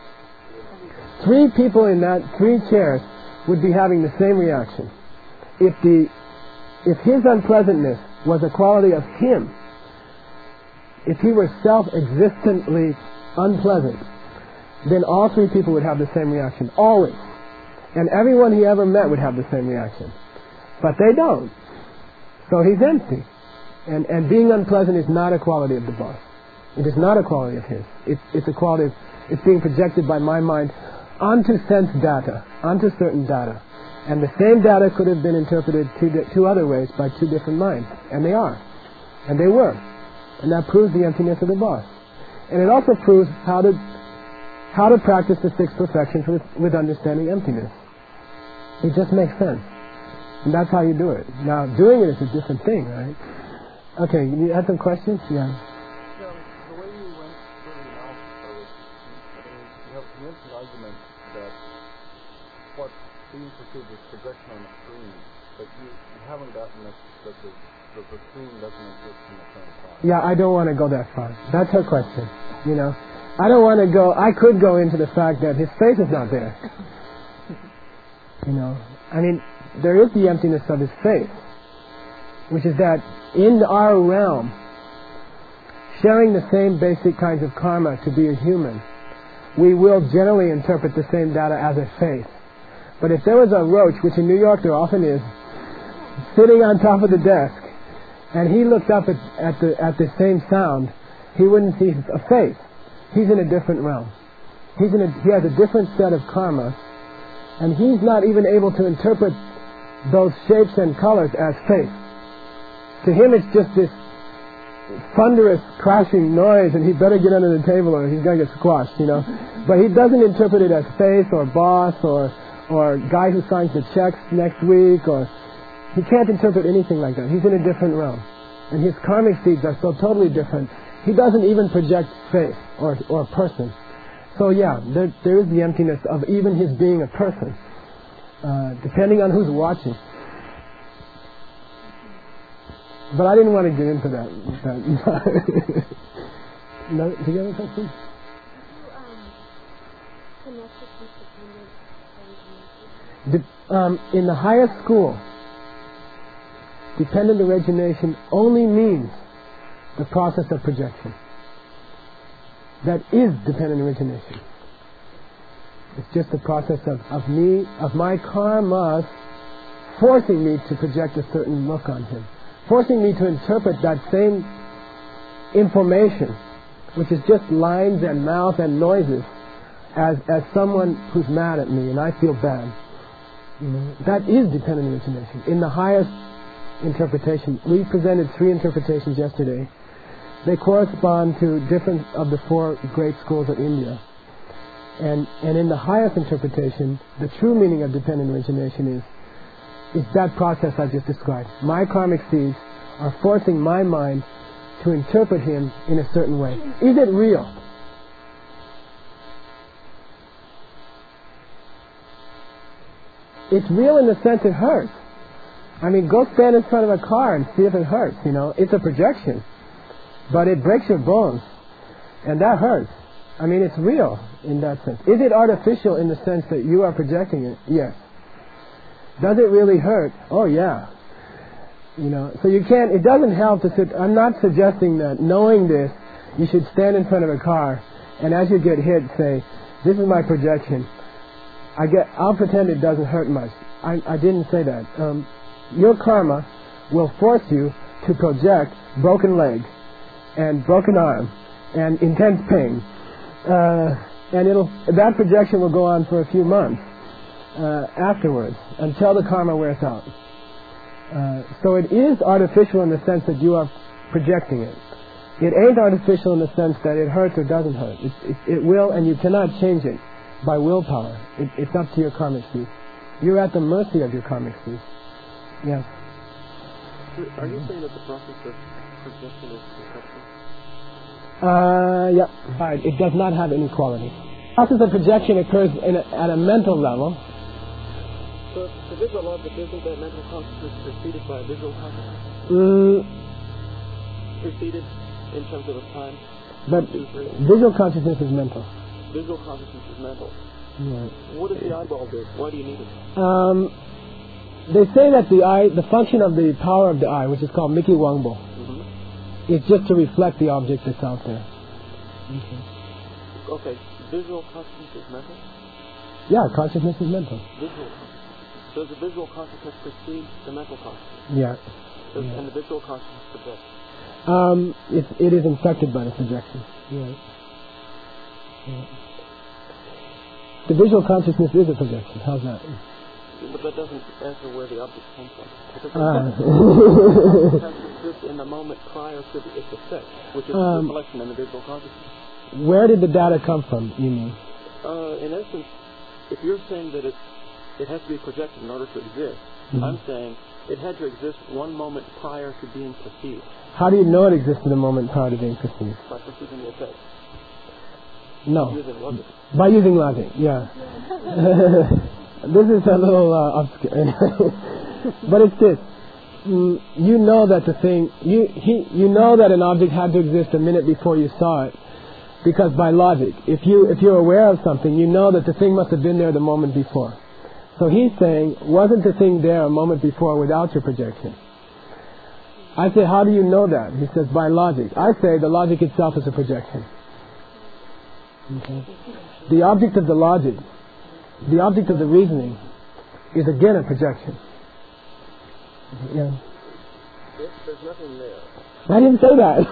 Three people in that, three chairs, would be having the same reaction. If the, if his unpleasantness was a quality of him, if he were self-existently unpleasant, then all three people would have the same reaction, always. And everyone he ever met would have the same reaction. But they don't. So he's empty. And and being unpleasant is not a quality of the boss. It is not a quality of his. It's, it's a quality of, it's being projected by my mind onto sense data, onto certain data. And the same data could have been interpreted two, two other ways by two different minds. And they are. And they were. And that proves the emptiness of the boss. And it also proves how to how to practice the six perfections with, with understanding emptiness. It just makes sense. And that's how you do it. Now, doing it is a different thing, right? Okay, you had some questions? Yeah. Yeah, the way you went through the analysis of it, I mean, you have you mentioned the argument that what's being perceived as projection on the screen, but you, you haven't gotten that, that the, that the screen doesn't exist in the same time. Yeah, I don't want to go that far. That's her question. You know, I don't want to go, I could go into the fact that his face is not there. You know, I mean, there is the emptiness of his face, which is that in our realm, sharing the same basic kinds of karma to be a human, we will generally interpret the same data as a face. But if there was a roach, which in New York there often is, sitting on top of the desk, and he looked up at, at the at the same sound, he wouldn't see a face. He's in a different realm. He's in a, he has a different set of karma, and he's not even able to interpret those shapes and colors as face. To him it's just this thunderous crashing noise, and he better get under the table or he's going to get squashed, you know. But he doesn't interpret it as face or boss or or guy who signs the checks next week, or he can't interpret anything like that. He's in a different realm. And his karmic seeds are so totally different. He doesn't even project face or or person. So yeah, there there is the emptiness of even his being a person, uh, depending on who's watching. But I didn't want to get into that. that. No, do you have a question? De- um, in the highest school, dependent origination only means the process of projection. That is dependent origination. It's just the process of, of me, of my karmas forcing me to project a certain look on him. Forcing me to interpret that same information, which is just lines and mouth and noises, as as someone who's mad at me and I feel bad. You know, that is dependent origination. In the highest interpretation, we presented three interpretations yesterday. They correspond to different of the four great schools of India. And and in the highest interpretation, the true meaning of dependent origination is is that process I just described. My karmic seeds are forcing my mind to interpret him in a certain way. Is it real? It's real in the sense it hurts. I mean, go stand in front of a car and see if it hurts, you know. It's a projection. But it breaks your bones. And that hurts. I mean, it's real in that sense. Is it artificial in the sense that you are projecting it? Yes. Does it really hurt? Oh, yeah. You know, so you can't, it doesn't help to sit, I'm not suggesting that knowing this, you should stand in front of a car and as you get hit say, this is my projection. I get, I'll pretend it doesn't hurt much. I, I didn't say that. Um, your karma will force you to project broken leg and broken arm and intense pain. Uh, and it'll, that projection will go on for a few months. Uh, afterwards, until the karma wears out. Uh, so it is artificial in the sense that you are projecting it. It ain't artificial in the sense that it hurts or doesn't hurt. It, it, it will, and you cannot change it by willpower. It, it's up to your karmic seed. You're at the mercy of your karmic seed. Yes. Are you saying that the process of projection is conceptual? Uh, yeah. Right. It does not have any quality. The process of projection occurs in a, at a mental level. So the visual logic, isn't that mental consciousness preceded by visual consciousness? Mm, Preceded in terms of a time? but Two, three. visual consciousness is mental. Visual consciousness is mental. Right. What does the eyeball do? Why do you need it? Um, they say that the eye, the function of the power of the eye, which is called Mickey Wangbo, Mm-hmm. is just to reflect the object that's out there. Okay, visual consciousness is mental? Yeah, consciousness is mental. Visual consciousness. Does the visual consciousness precede the mental consciousness? Yeah. Does, Yeah. And the visual consciousness project? Um, it, it is infected by the projection. Yeah. Yeah. The visual consciousness is a projection. How's that? But that doesn't answer where the object came from. Because Ah. the object has to exist in the moment prior to the, its effect, which is Um, reflection in the visual consciousness. Where did the data come from, you mean? Uh, in essence, if you're saying that it, it has to be projected in order to exist, Mhm. I'm saying it had to exist one moment prior to being perceived, How do you know it existed a moment prior to being perceived? by perceiving the effect, No. using logic. By using logic, yeah. This is a little uh, obscure. But it's this. Mm, you know that the thing, you, he, you know that an object had to exist a minute before you saw it, because by logic, if, you, if you're aware of something, you know that the thing must have been there the moment before. So he's saying, wasn't the thing there a moment before without your projection? I say, how do you know that? He says, by logic. I say, the logic itself is a projection. Okay. The object of the logic, the object of the reasoning, is again a projection. Yeah. If there's nothing there. I didn't say that.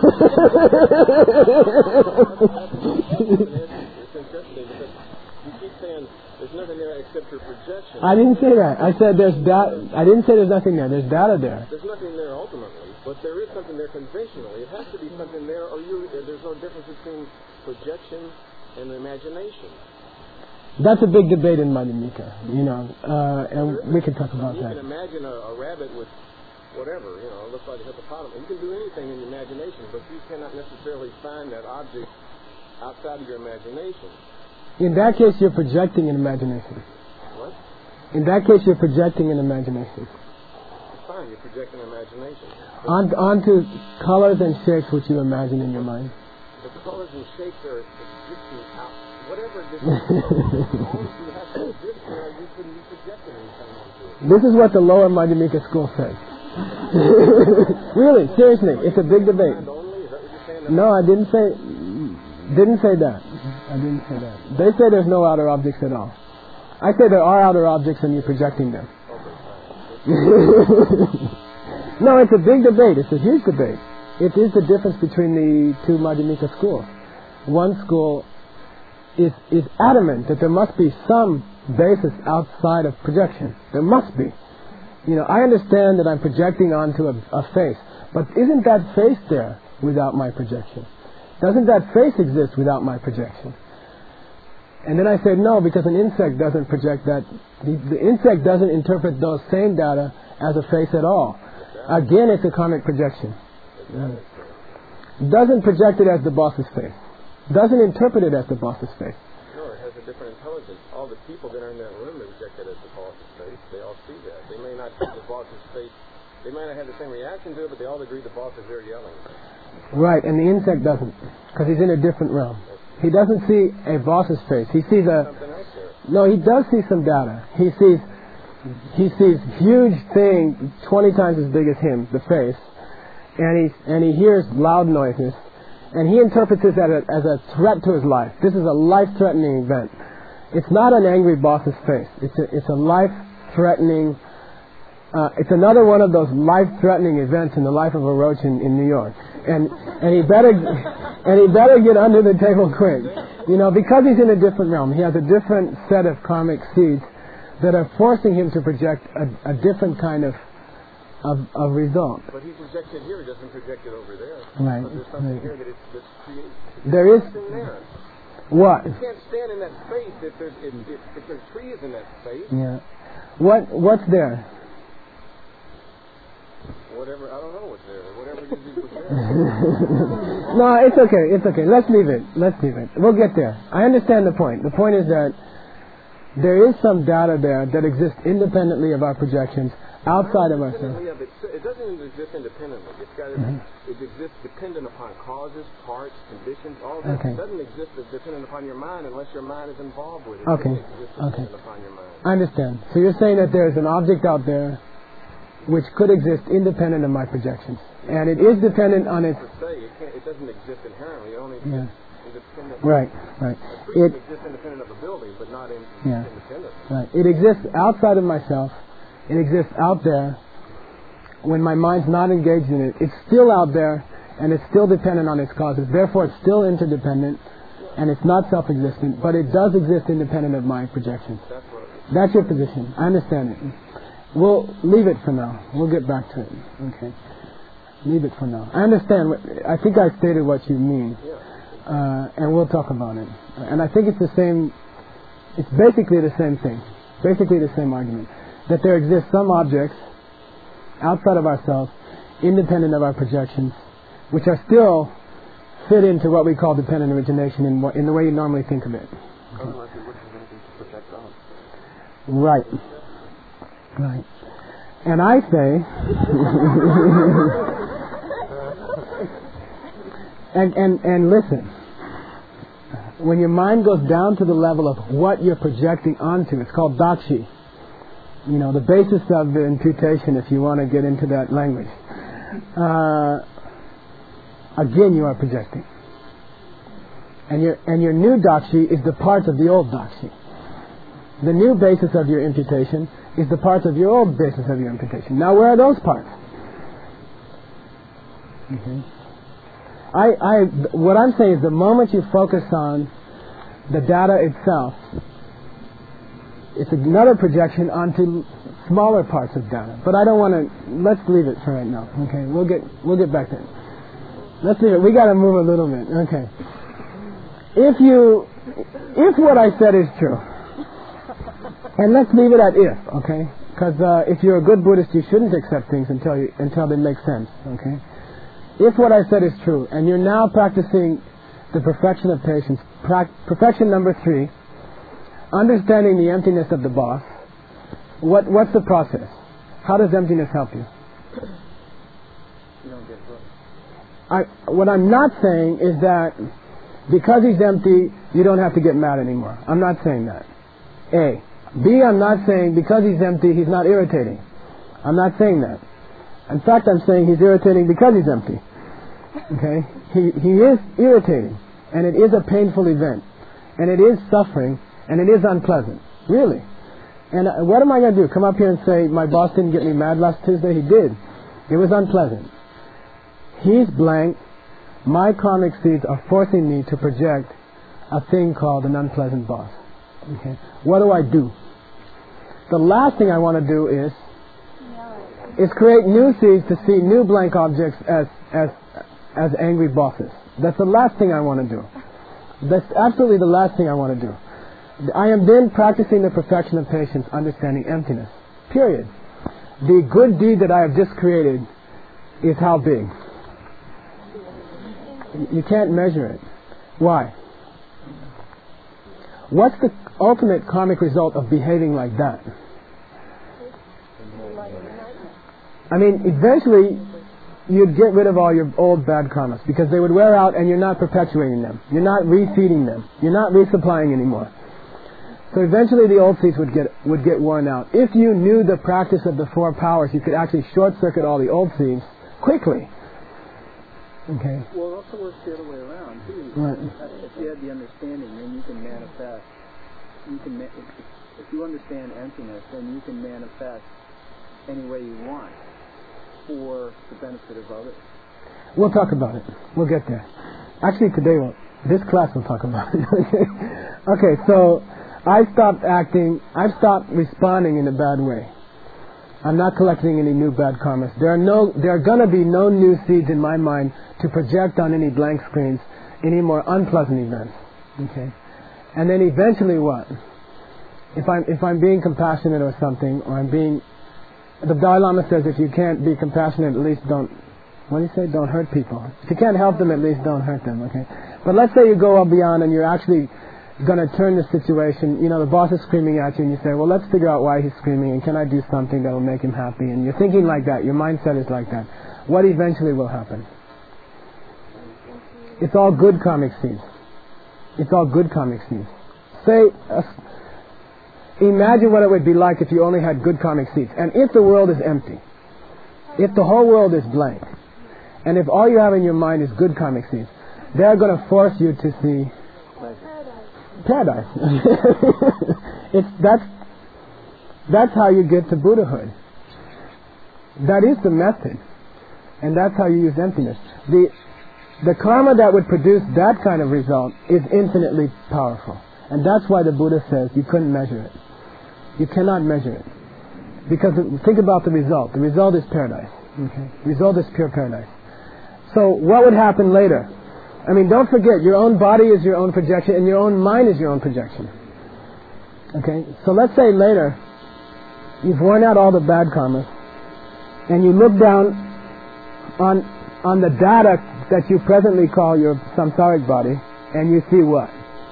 It's interesting because you keep saying there's nothing there except your projection. I didn't say that. I said there's data. I didn't say there's nothing there. There's data there. There's nothing there ultimately, but there is something there conventionally. It has to be something there, or you, there's no difference between projection and imagination. That's a big debate in Madhyamika, you know, uh, and we can talk about You that. can imagine a, a rabbit with whatever, you know, it looks like a hippopotamus. You can do anything in your imagination, but you cannot necessarily find that object outside of your imagination. In that case, you're projecting an imagination. What? In that case, you're projecting an imagination. Fine, you're projecting imagination. On, onto colors and shapes which you imagine in your mind. The colors and shapes are existing out. Whatever it is, as long as you have to exist there, you couldn't be projecting anything onto it. This is what the lower Madhyamika school says. Really, seriously, it's a big debate. Mind only? Is that what you're saying? No, I didn't say, didn't say that. I didn't say that. They say there's no outer objects at all. I say there are outer objects and you're projecting them. No, it's a big debate. It's a huge debate. It is the difference between the two Madhyamika schools. One school is, is adamant that there must be some basis outside of projection. There must be. You know, I understand that I'm projecting onto a, a face, but isn't that face there without my projection? Doesn't that face exist without my projection? And then I said no, because an insect doesn't project that. The, the insect doesn't interpret those same data as a face at all. Again, it's a karmic projection. Doesn't project it as the boss's face. Doesn't interpret it as the boss's face. No, it has a different intelligence. All the people that are in that room reject it as the boss's face. They all see that. They may not see the boss's face. They might not have the same reaction to it, but they all agree the boss is there yelling. Right, and the insect doesn't, because he's in a different realm. He doesn't see a boss's face. He sees a... Something else there. No, he does see some data. He sees... He sees huge thing, twenty times as big as him, the face, and he and he hears loud noises, and he interprets this as a, as a threat to his life. This is a life-threatening event. It's not an angry boss's face. It's a, it's a life-threatening. Uh, it's another one of those life-threatening events in the life of a roach in, in New York, and and he better and he better get under the table quick, you know, because he's in a different realm. He has a different set of karmic seeds that are forcing him to project a, a different kind of of, of result. But he projects it here, he doesn't project it over there. Right. But there's something right. here that it's, that's created. There is something there. what? You can't stand in that space if there's if, if, if there's trees in that space. Yeah. What what's there? Whatever, I don't know what's there. Whatever you do was there. No, it's okay. It's okay. Let's leave it. Let's leave it. We'll get there. I understand the point. The point is that there is some data there that exists independently of our projections, outside of ourselves. Yeah, but it doesn't exist independently. It's got Mm-hmm. it exists dependent upon causes, parts, conditions. All that Okay. It doesn't exist as dependent upon your mind unless your mind is involved with it. Okay. It exists Okay. dependent upon your mind. I understand. So you're saying that there's an object out there which could exist independent of my projections, and it is dependent on its. Per se, it, can't, it doesn't exist inherently. It only Yeah. exists independent. Right. Right. A tree It. exists independent of a building, but not in, Yeah. independent. Right. It exists outside of myself. It exists out there. When my mind's not engaged in it, it's still out there, and it's still dependent on its causes. Therefore, it's still interdependent, and it's not self-existent, but it does exist independent of my projections. That's what it is. That's your position. I understand it. We'll leave it for now. We'll get back to it. Okay. Leave it for now. I understand. What, I think I stated what you mean, uh, and we'll talk about it. And I think it's the same. It's basically the same thing. Basically the same argument. That there exist some objects outside of ourselves, independent of our projections, which are still fit into what we call dependent origination in, what, in the way you normally think of it. Otherwise, it wouldn't have anything to project on. Right. Right. And I say, and, and, and listen, when your mind goes down to the level of what you're projecting onto, it's called dakshi. You know, the basis of the imputation, if you want to get into that language. Uh, again, you are projecting. And your, and your new dakshi is the part of the old dakshi. The new basis of your imputation is the parts of your old basis of your imputation. Now, where are those parts? Okay. I, I, what I'm saying is the moment you focus on the data itself, it's another projection onto smaller parts of data. But I don't want to. Let's leave it for right now. Okay, we'll get we'll get back to it. Let's leave it. We got to move a little bit. Okay. If you, if what I said is true, and let's leave it at if. Okay, because uh, if you're a good Buddhist, you shouldn't accept things until you until they make sense. Okay. If what I said is true, and you're now practicing the perfection of patience, pra- perfection number three. Understanding the emptiness of the boss, what what's the process? How does emptiness help you? You don't get it. I, what I'm not saying is that because he's empty, you don't have to get mad anymore. I'm not saying that. A. B, I'm not saying because he's empty, he's not irritating. I'm not saying that. In fact, I'm saying he's irritating because he's empty. Okay? He, he is irritating, and it is a painful event, and it is suffering, and it is unpleasant. Really. And uh, what am I going to do? Come up here and say, my boss didn't get me mad last Tuesday? He did. It was unpleasant. He's blank. My karmic seeds are forcing me to project a thing called an unpleasant boss. Okay. What do I do? The last thing I want to do is is create new seeds to see new blank objects as as as angry bosses. That's the last thing I want to do. That's absolutely the last thing I want to do. I am then practicing the perfection of patience, understanding emptiness. Period. The good deed that I have just created is how big? You can't measure it. Why? What's the ultimate karmic result of behaving like that? I mean, eventually you'd get rid of all your old bad karmas because they would wear out and you're not perpetuating them. You're not refeeding them. You're not resupplying anymore. So eventually the old seeds would get would get worn out. If you knew the practice of the four powers, you could actually short-circuit all the old seeds quickly. Okay. Well, it also works the other way around, too. Right. If you have the understanding, then you can manifest. You can, ma- if, if you understand emptiness, then you can manifest any way you want for the benefit of others. We'll talk about it. We'll get there. Actually, today, we'll, this class will talk about it. Okay, so I stopped acting, I've stopped responding in a bad way. I'm not collecting any new bad karmas. There are no, there are gonna be no new seeds in my mind to project on any blank screens, any more unpleasant events. Okay? And then eventually what? If I'm, if I'm being compassionate or something, or I'm being, the Dalai Lama says if you can't be compassionate, at least don't, what do you say? Don't hurt people. If you can't help them, at least don't hurt them, okay? But let's say you go beyond and you're actually going to turn the situation, you know, the boss is screaming at you and you say, well, let's figure out why he's screaming and can I do something that will make him happy? And you're thinking like that, your mindset is like that. What eventually will happen? It's all good karmic seeds. It's all good karmic seeds. Say, uh, imagine what it would be like if you only had good karmic seeds. And if the world is empty, if the whole world is blank, and if all you have in your mind is good karmic seeds, they're going to force you to see paradise. it's that's that's how you get to Buddhahood. That is the method, and that's how you use emptiness. The the karma that would produce that kind of result is infinitely powerful, and that's why the Buddha says you couldn't measure it. You cannot measure it, because think about the result. The result is paradise. Okay, the result is pure paradise. So what would happen later? I mean, don't forget, your own body is your own projection, and your own mind is your own projection. Okay? So let's say later, you've worn out all the bad karmas, and you look down on on the data that you presently call your samsaric body, and you see what?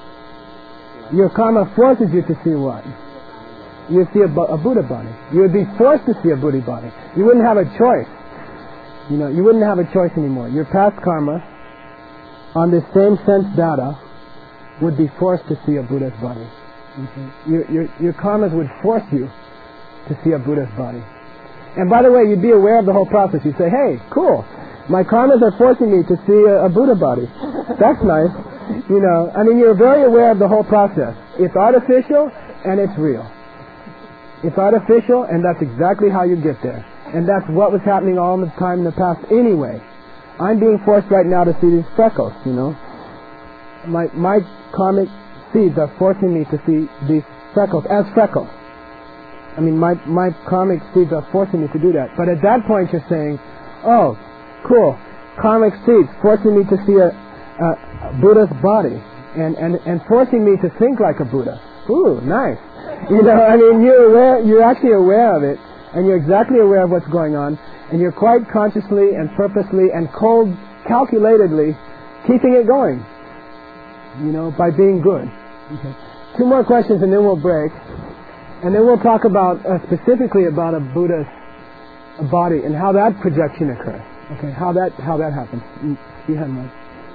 Your karma forces you to see what? You see a, a Buddha body. You would be forced to see a Buddha body. You wouldn't have a choice. You know, you wouldn't have a choice anymore. Your past karma, on this same sense data, would be forced to see a Buddha's body. Okay? Your, your, your karmas would force you to see a Buddha's body. And by the way, you'd be aware of the whole process. You'd say, hey, cool, my karmas are forcing me to see a, a Buddha body. That's nice. You know, I mean, you're very aware of the whole process. It's artificial and it's real. It's artificial, and that's exactly how you get there. And that's what was happening all the time in the past anyway. I'm being forced right now to see these freckles, you know. My my karmic seeds are forcing me to see these freckles as freckles. I mean, my, my karmic seeds are forcing me to do that. But at that point you're saying, oh, cool, karmic seeds forcing me to see a, a, a Buddha's body and, and, and forcing me to think like a Buddha. Ooh, nice. You know, I mean, you're aware, you're actually aware of it, and you're exactly aware of what's going on, and you're quite consciously and purposely and cold, calculatedly keeping it going, you know, by being good. Okay. Two more questions and then we'll break, and then we'll talk about uh, specifically about a Buddha's a body and how that projection occurs. Okay, how that how that happens. You had one.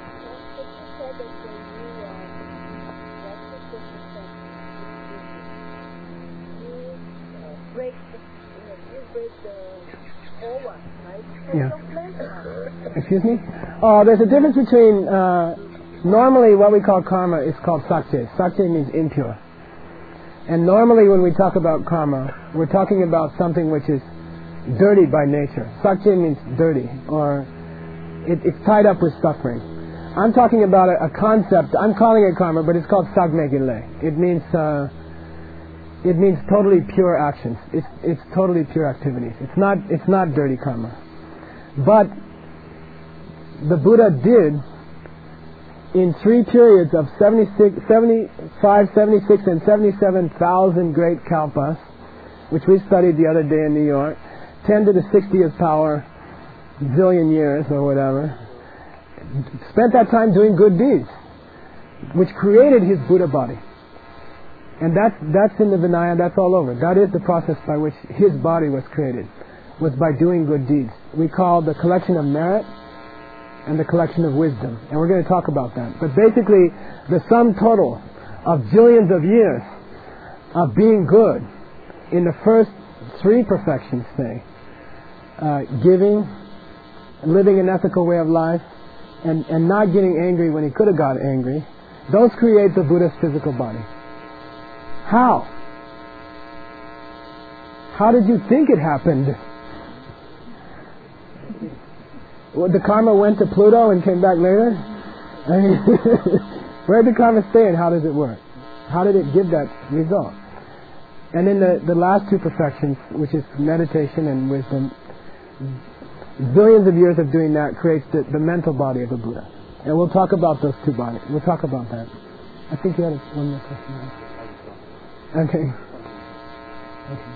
Yeah. Excuse me? Oh, there's a difference between, uh, normally what we call karma is called sakche. Sakche means impure. And normally when we talk about karma, we're talking about something which is dirty by nature. Sakche means dirty, or it, it's tied up with suffering. I'm talking about a, a concept, I'm calling it karma, but it's called sagmegile. It means, uh, it means totally pure actions. It's, it's totally pure activities. It's not, it's not dirty karma. But the Buddha did, in three periods of seventy-six, seventy-five, seventy-six, and seventy-seven thousand great kalpas, which we studied the other day in New York, ten to the sixtieth power, zillion years or whatever, spent that time doing good deeds, which created his Buddha body. And that's, that's in the Vinaya, that's all over. That is the process by which his body was created, was by doing good deeds. We call the collection of merit and the collection of wisdom. And we're going to talk about that. But basically, the sum total of jillions of years of being good in the first three perfections, say, uh, giving, living an ethical way of life, and, and not getting angry when he could have got angry, those create the Buddha's physical body. How? How did you think it happened? Well, the karma went to Pluto and came back later? I mean, where did the karma stay and how does it work? How did it give that result? and then the, the last two perfections, which is meditation and wisdom, billions of years of doing that creates the, the mental body of a Buddha. And we'll talk about those two bodies. We'll talk about that. I think you had one more question. Right? Okay. Okay.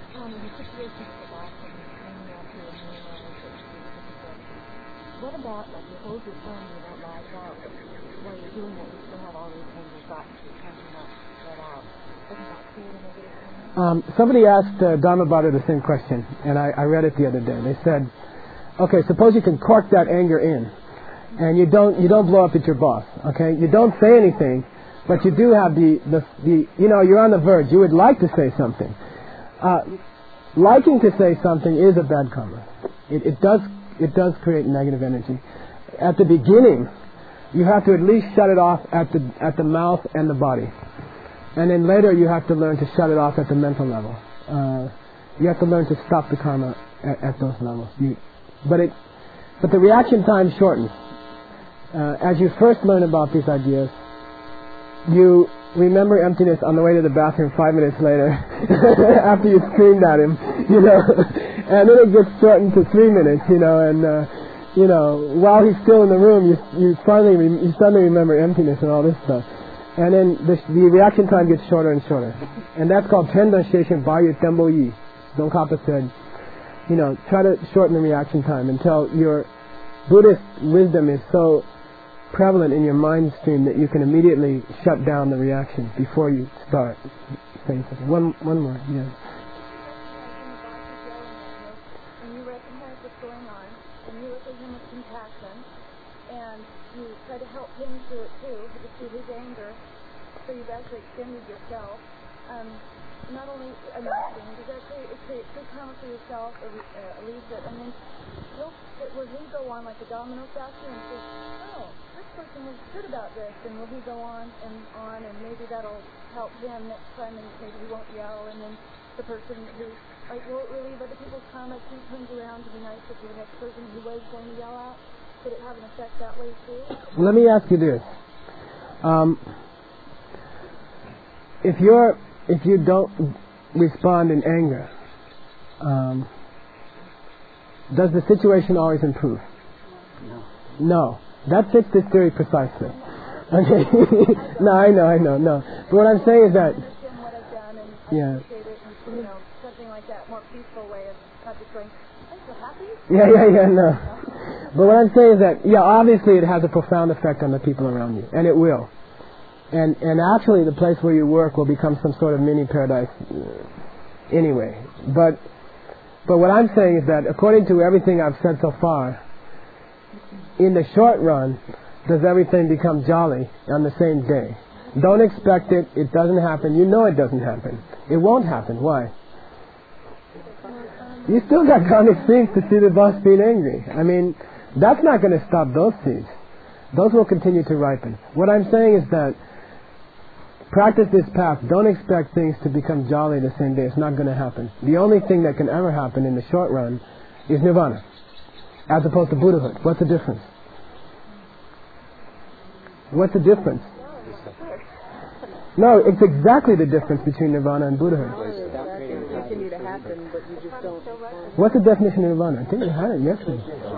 What about, like, you hold your phone and you don't lash out, but while you're doing it, you still have all these angry thoughts that you can't not let out? Doesn't that create a negative feeling? Um, somebody asked uh, Dhammapada the same question, and I, I read it the other day. They said, okay, suppose you can cork that anger in, and you don't you don't blow up at your boss, okay? You don't say anything, but you do have the, the, the you know, you're on the verge. You would like to say something. Uh, liking to say something is a bad karma. It, it does it does create negative energy. At the beginning, you have to at least shut it off at the at the mouth and the body. And then later you have to learn to shut it off at the mental level. Uh, you have to learn to stop the karma at, at those levels. You, but it, but the reaction time shortens. Uh, as you first learn about these ideas, you remember emptiness on the way to the bathroom five minutes later after you screamed at him, you know, and then it gets shortened to three minutes, you know, and uh, you know, while he's still in the room, you you finally re- you suddenly remember emptiness and all this stuff, and then the, the reaction time gets shorter and shorter, and that's called Tendan Sheshin Bayu Tembo Yi. Tsongkhapa said, you know, try to shorten the reaction time until your Buddhist wisdom is so prevalent in your mind stream that you can immediately shut down the reaction before you start saying something. One, one more, yeah. And you recognize what's going on, and you look at him with compassion, and you try to help him through it too, because through his anger, so you've actually extended yourself. Um, not only another thing, because actually it creates good karma for yourself, or uh, alleviates it, and then he'll, it, will he go on like a domino factor and say, oh, this person was good about this, and will he go on and on, and maybe that'll help him next time, and maybe he won't yell, and then the person who, like, will it relieve other people's karma, he turns around to be nicer to the next person who was going to yell out? Could it have an effect that way too? Let me ask you this. Um, if you're, if you don't respond in anger, um, does the situation always improve? No. No. That fits this theory precisely. Okay. No, I know, I know, no. But what I'm saying is that, What I've done and yeah. appreciate it, and, you know, something like that, more peaceful way of not just going, I'm so happy. Yeah, yeah, yeah, no. But what I'm saying is that, yeah, obviously it has a profound effect on the people around you, and it will. And and actually the place where you work will become some sort of mini paradise uh, anyway. But but what I'm saying is that according to everything I've said so far, in the short run, does everything become jolly on the same day? Don't expect it. It doesn't happen. You know it doesn't happen. It won't happen. Why? You still got karmic seeds to see the boss being angry. I mean, that's not going to stop those seeds. Those will continue to ripen. What I'm saying is that practice this path. Don't expect things to become jolly the same day. It's not going to happen. The only thing that can ever happen in the short run is nirvana, as opposed to Buddhahood. What's the difference? What's the difference? No, it's exactly the difference between nirvana and Buddhahood. Continue to happen, but you just don't. What's the definition of nirvana? I think you had it yesterday.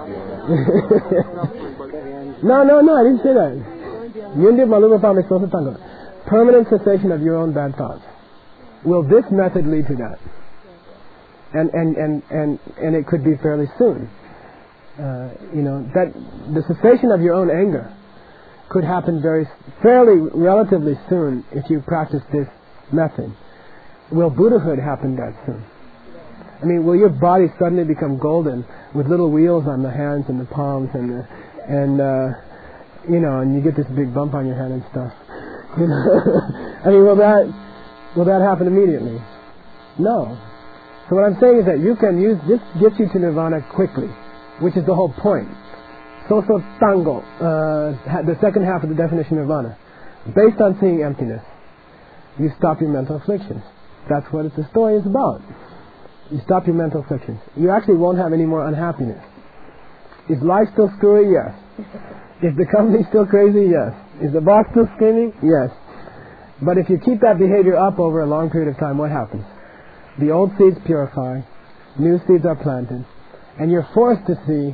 no, no, no, I didn't say that. Yundi Malubapa Misosa Tanga. Permanent cessation of your own bad thoughts. Will this method lead to that? And and and and, and it could be fairly soon. Uh, you know, that the cessation of your own anger could happen very fairly relatively soon if you practice this method. Will Buddhahood happen that soon? I mean, will your body suddenly become golden with little wheels on the hands and the palms and the, and uh, you know, and you get this big bump on your head and stuff? You know, I mean, will that will that happen immediately? No. So what I'm saying is that you can use this gets you to nirvana quickly, which is the whole point. Soso tango, uh, the second half of the definition of nirvana, based on seeing emptiness, you stop your mental afflictions. That's what the story is about. You stop your mental afflictions. You actually won't have any more unhappiness. Is life still screwy? Yes. Is the company still crazy? Yes. Is the boss still screaming? Yes. But if you keep that behavior up over a long period of time, what happens? The old seeds purify, new seeds are planted, and you're forced to see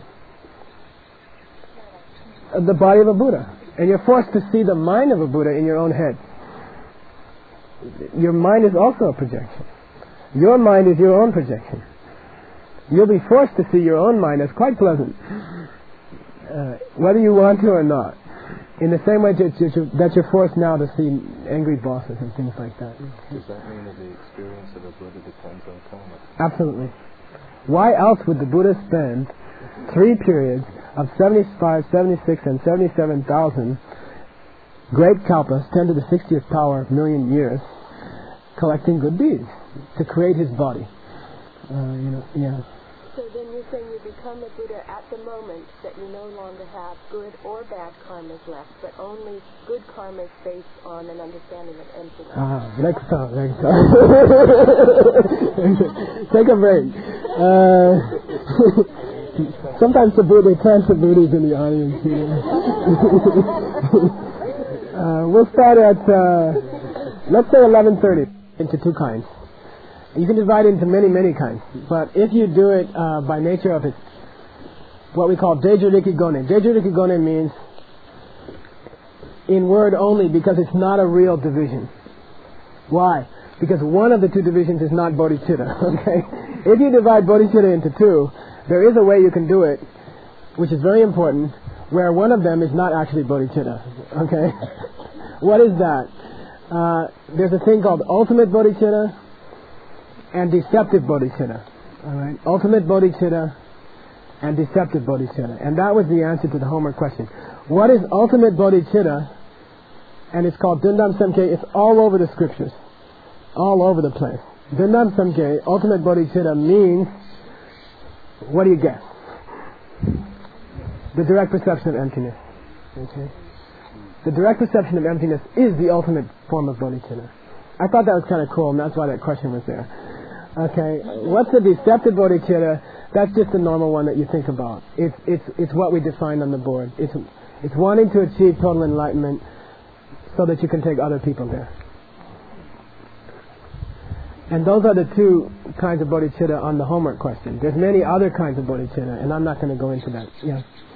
the body of a Buddha. And you're forced to see the mind of a Buddha in your own head. Your mind is also a projection. Your mind is your own projection. You'll be forced to see your own mind as quite pleasant, uh, whether you want to or not. In the same way that you're, that you're forced now to see angry bosses and things like that. Does that mean that the experience of a Buddha depends on karma? Absolutely. Why else would the Buddha spend three periods of seventy-five, seventy-six, and seventy-seven thousand great kalpas, ten to the sixtieth power of million years, collecting good deeds to create his body? Uh, you know, yeah. So then you're saying you become a Buddha at the moment that you no longer have good or bad karmas left, but only good karmas based on an understanding of emptiness. Ah, next time, next time. Take a break. Uh, sometimes the Buddha, they plant the Buddhas in the audience. You know. uh, we'll start at, uh, let's say eleven thirty, into two kinds. You can divide it into many, many kinds. But if you do it uh, by nature of it, what we call Deju Rikigone. Deju Rikigone means in word only because it's not a real division. Why? Because one of the two divisions is not bodhicitta. Okay? If you divide bodhicitta into two, there is a way you can do it, which is very important, where one of them is not actually bodhicitta. Okay? What is that? Uh, there's a thing called ultimate bodhicitta and deceptive bodhicitta. All right, ultimate bodhicitta and deceptive bodhicitta. And that was the answer to the homework question. What is ultimate bodhicitta? And it's called Dundam Samke. It's all over the scriptures, all over the place. Dundam Samke, ultimate bodhicitta, means, what do you guess? The direct perception of emptiness. Okay. The direct perception of emptiness is the ultimate form of bodhicitta. I thought that was kind of cool, and that's why that question was there. Okay, what's the deceptive bodhicitta? That's just the normal one that you think about. It's it's it's what we defined on the board. It's it's wanting to achieve total enlightenment so that you can take other people there. And those are the two kinds of bodhicitta on the homework question. There's many other kinds of bodhicitta, and I'm not going to go into that. Yeah.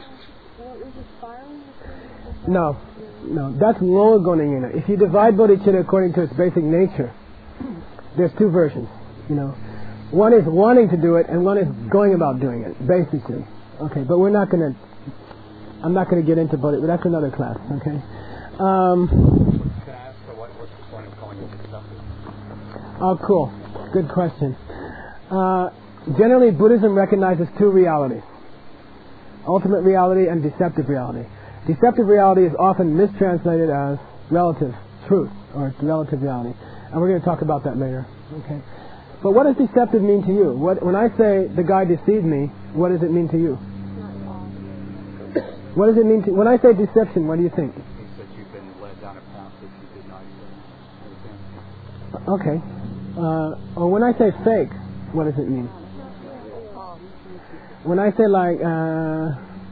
No, no, that's lower gonenina. If you divide bodhicitta according to its basic nature, there's two versions. You know, one is wanting to do it, and one is going about doing it, basically. Okay, but we're not going to. I'm not going to get into bodhicitta. But that's another class. Okay. Um, Can I ask what, what's the point of calling it deceptive? Oh, cool. Good question. Uh, generally, Buddhism recognizes two realities: ultimate reality and deceptive reality. Deceptive reality is often mistranslated as relative truth or relative reality, and we're going to talk about that later. Okay. But what does deceptive mean to you? What, when I say the guy deceived me, what does it mean to you? What does it mean to when I say deception? What do you think? It means that you've been led down a path that you did not even understand. Okay. Uh, or when I say fake, what does it mean? When I say like uh,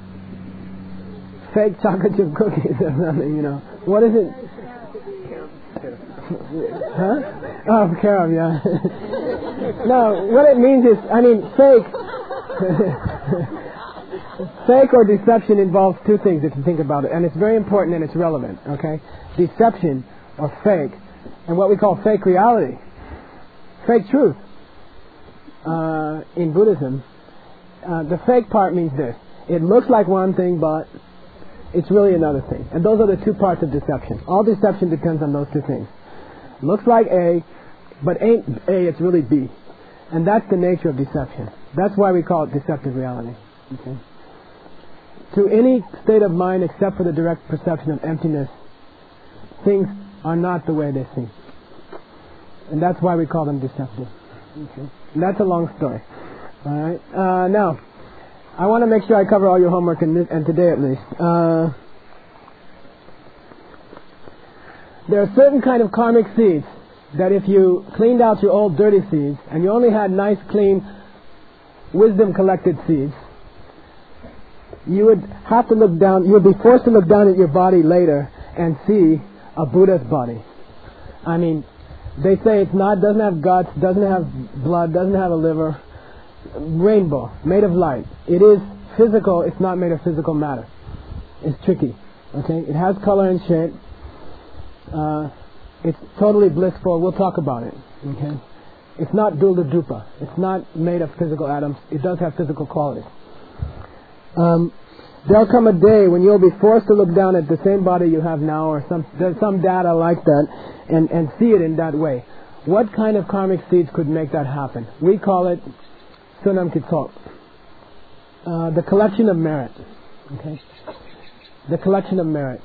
fake chocolate chip cookies or something, you know, what is it? Huh? Oh, carob, yeah. No, what it means is, I mean, fake. Fake or deception involves two things if you think about it, and it's very important and it's relevant, okay? Deception or fake, and what we call fake reality, fake truth. Uh, in Buddhism, uh, the fake part means this. It looks like one thing, but it's really another thing. And those are the two parts of deception. All deception depends on those two things. Looks like A, but ain't A, it's really B. And that's the nature of deception. That's why we call it deceptive reality. Okay? To any state of mind except for the direct perception of emptiness, things are not the way they seem. And that's why we call them deceptive. Okay? And that's a long story. All right. Uh, now, I want to make sure I cover all your homework, in this, and today at least. Uh, there are certain kind of karmic seeds that if you cleaned out your old dirty seeds and you only had nice, clean, wisdom-collected seeds, you would have to look down, you would be forced to look down at your body later and see a Buddha's body. I mean, they say it's not, doesn't have guts, doesn't have blood, doesn't have a liver. Rainbow, made of light. It is physical, it's not made of physical matter. It's tricky. Okay? It has color and shape. Uh, it's totally blissful. We'll talk about it. Okay? It's not dulda dupa. It's not made of physical atoms. It does have physical qualities. Um, there'll come a day when you'll be forced to look down at the same body you have now, or some there's some data like that, and, and see it in that way. What kind of karmic seeds could make that happen? We call it Sunam Kitsok. Uh, the collection of merit. Okay? The collection of merit.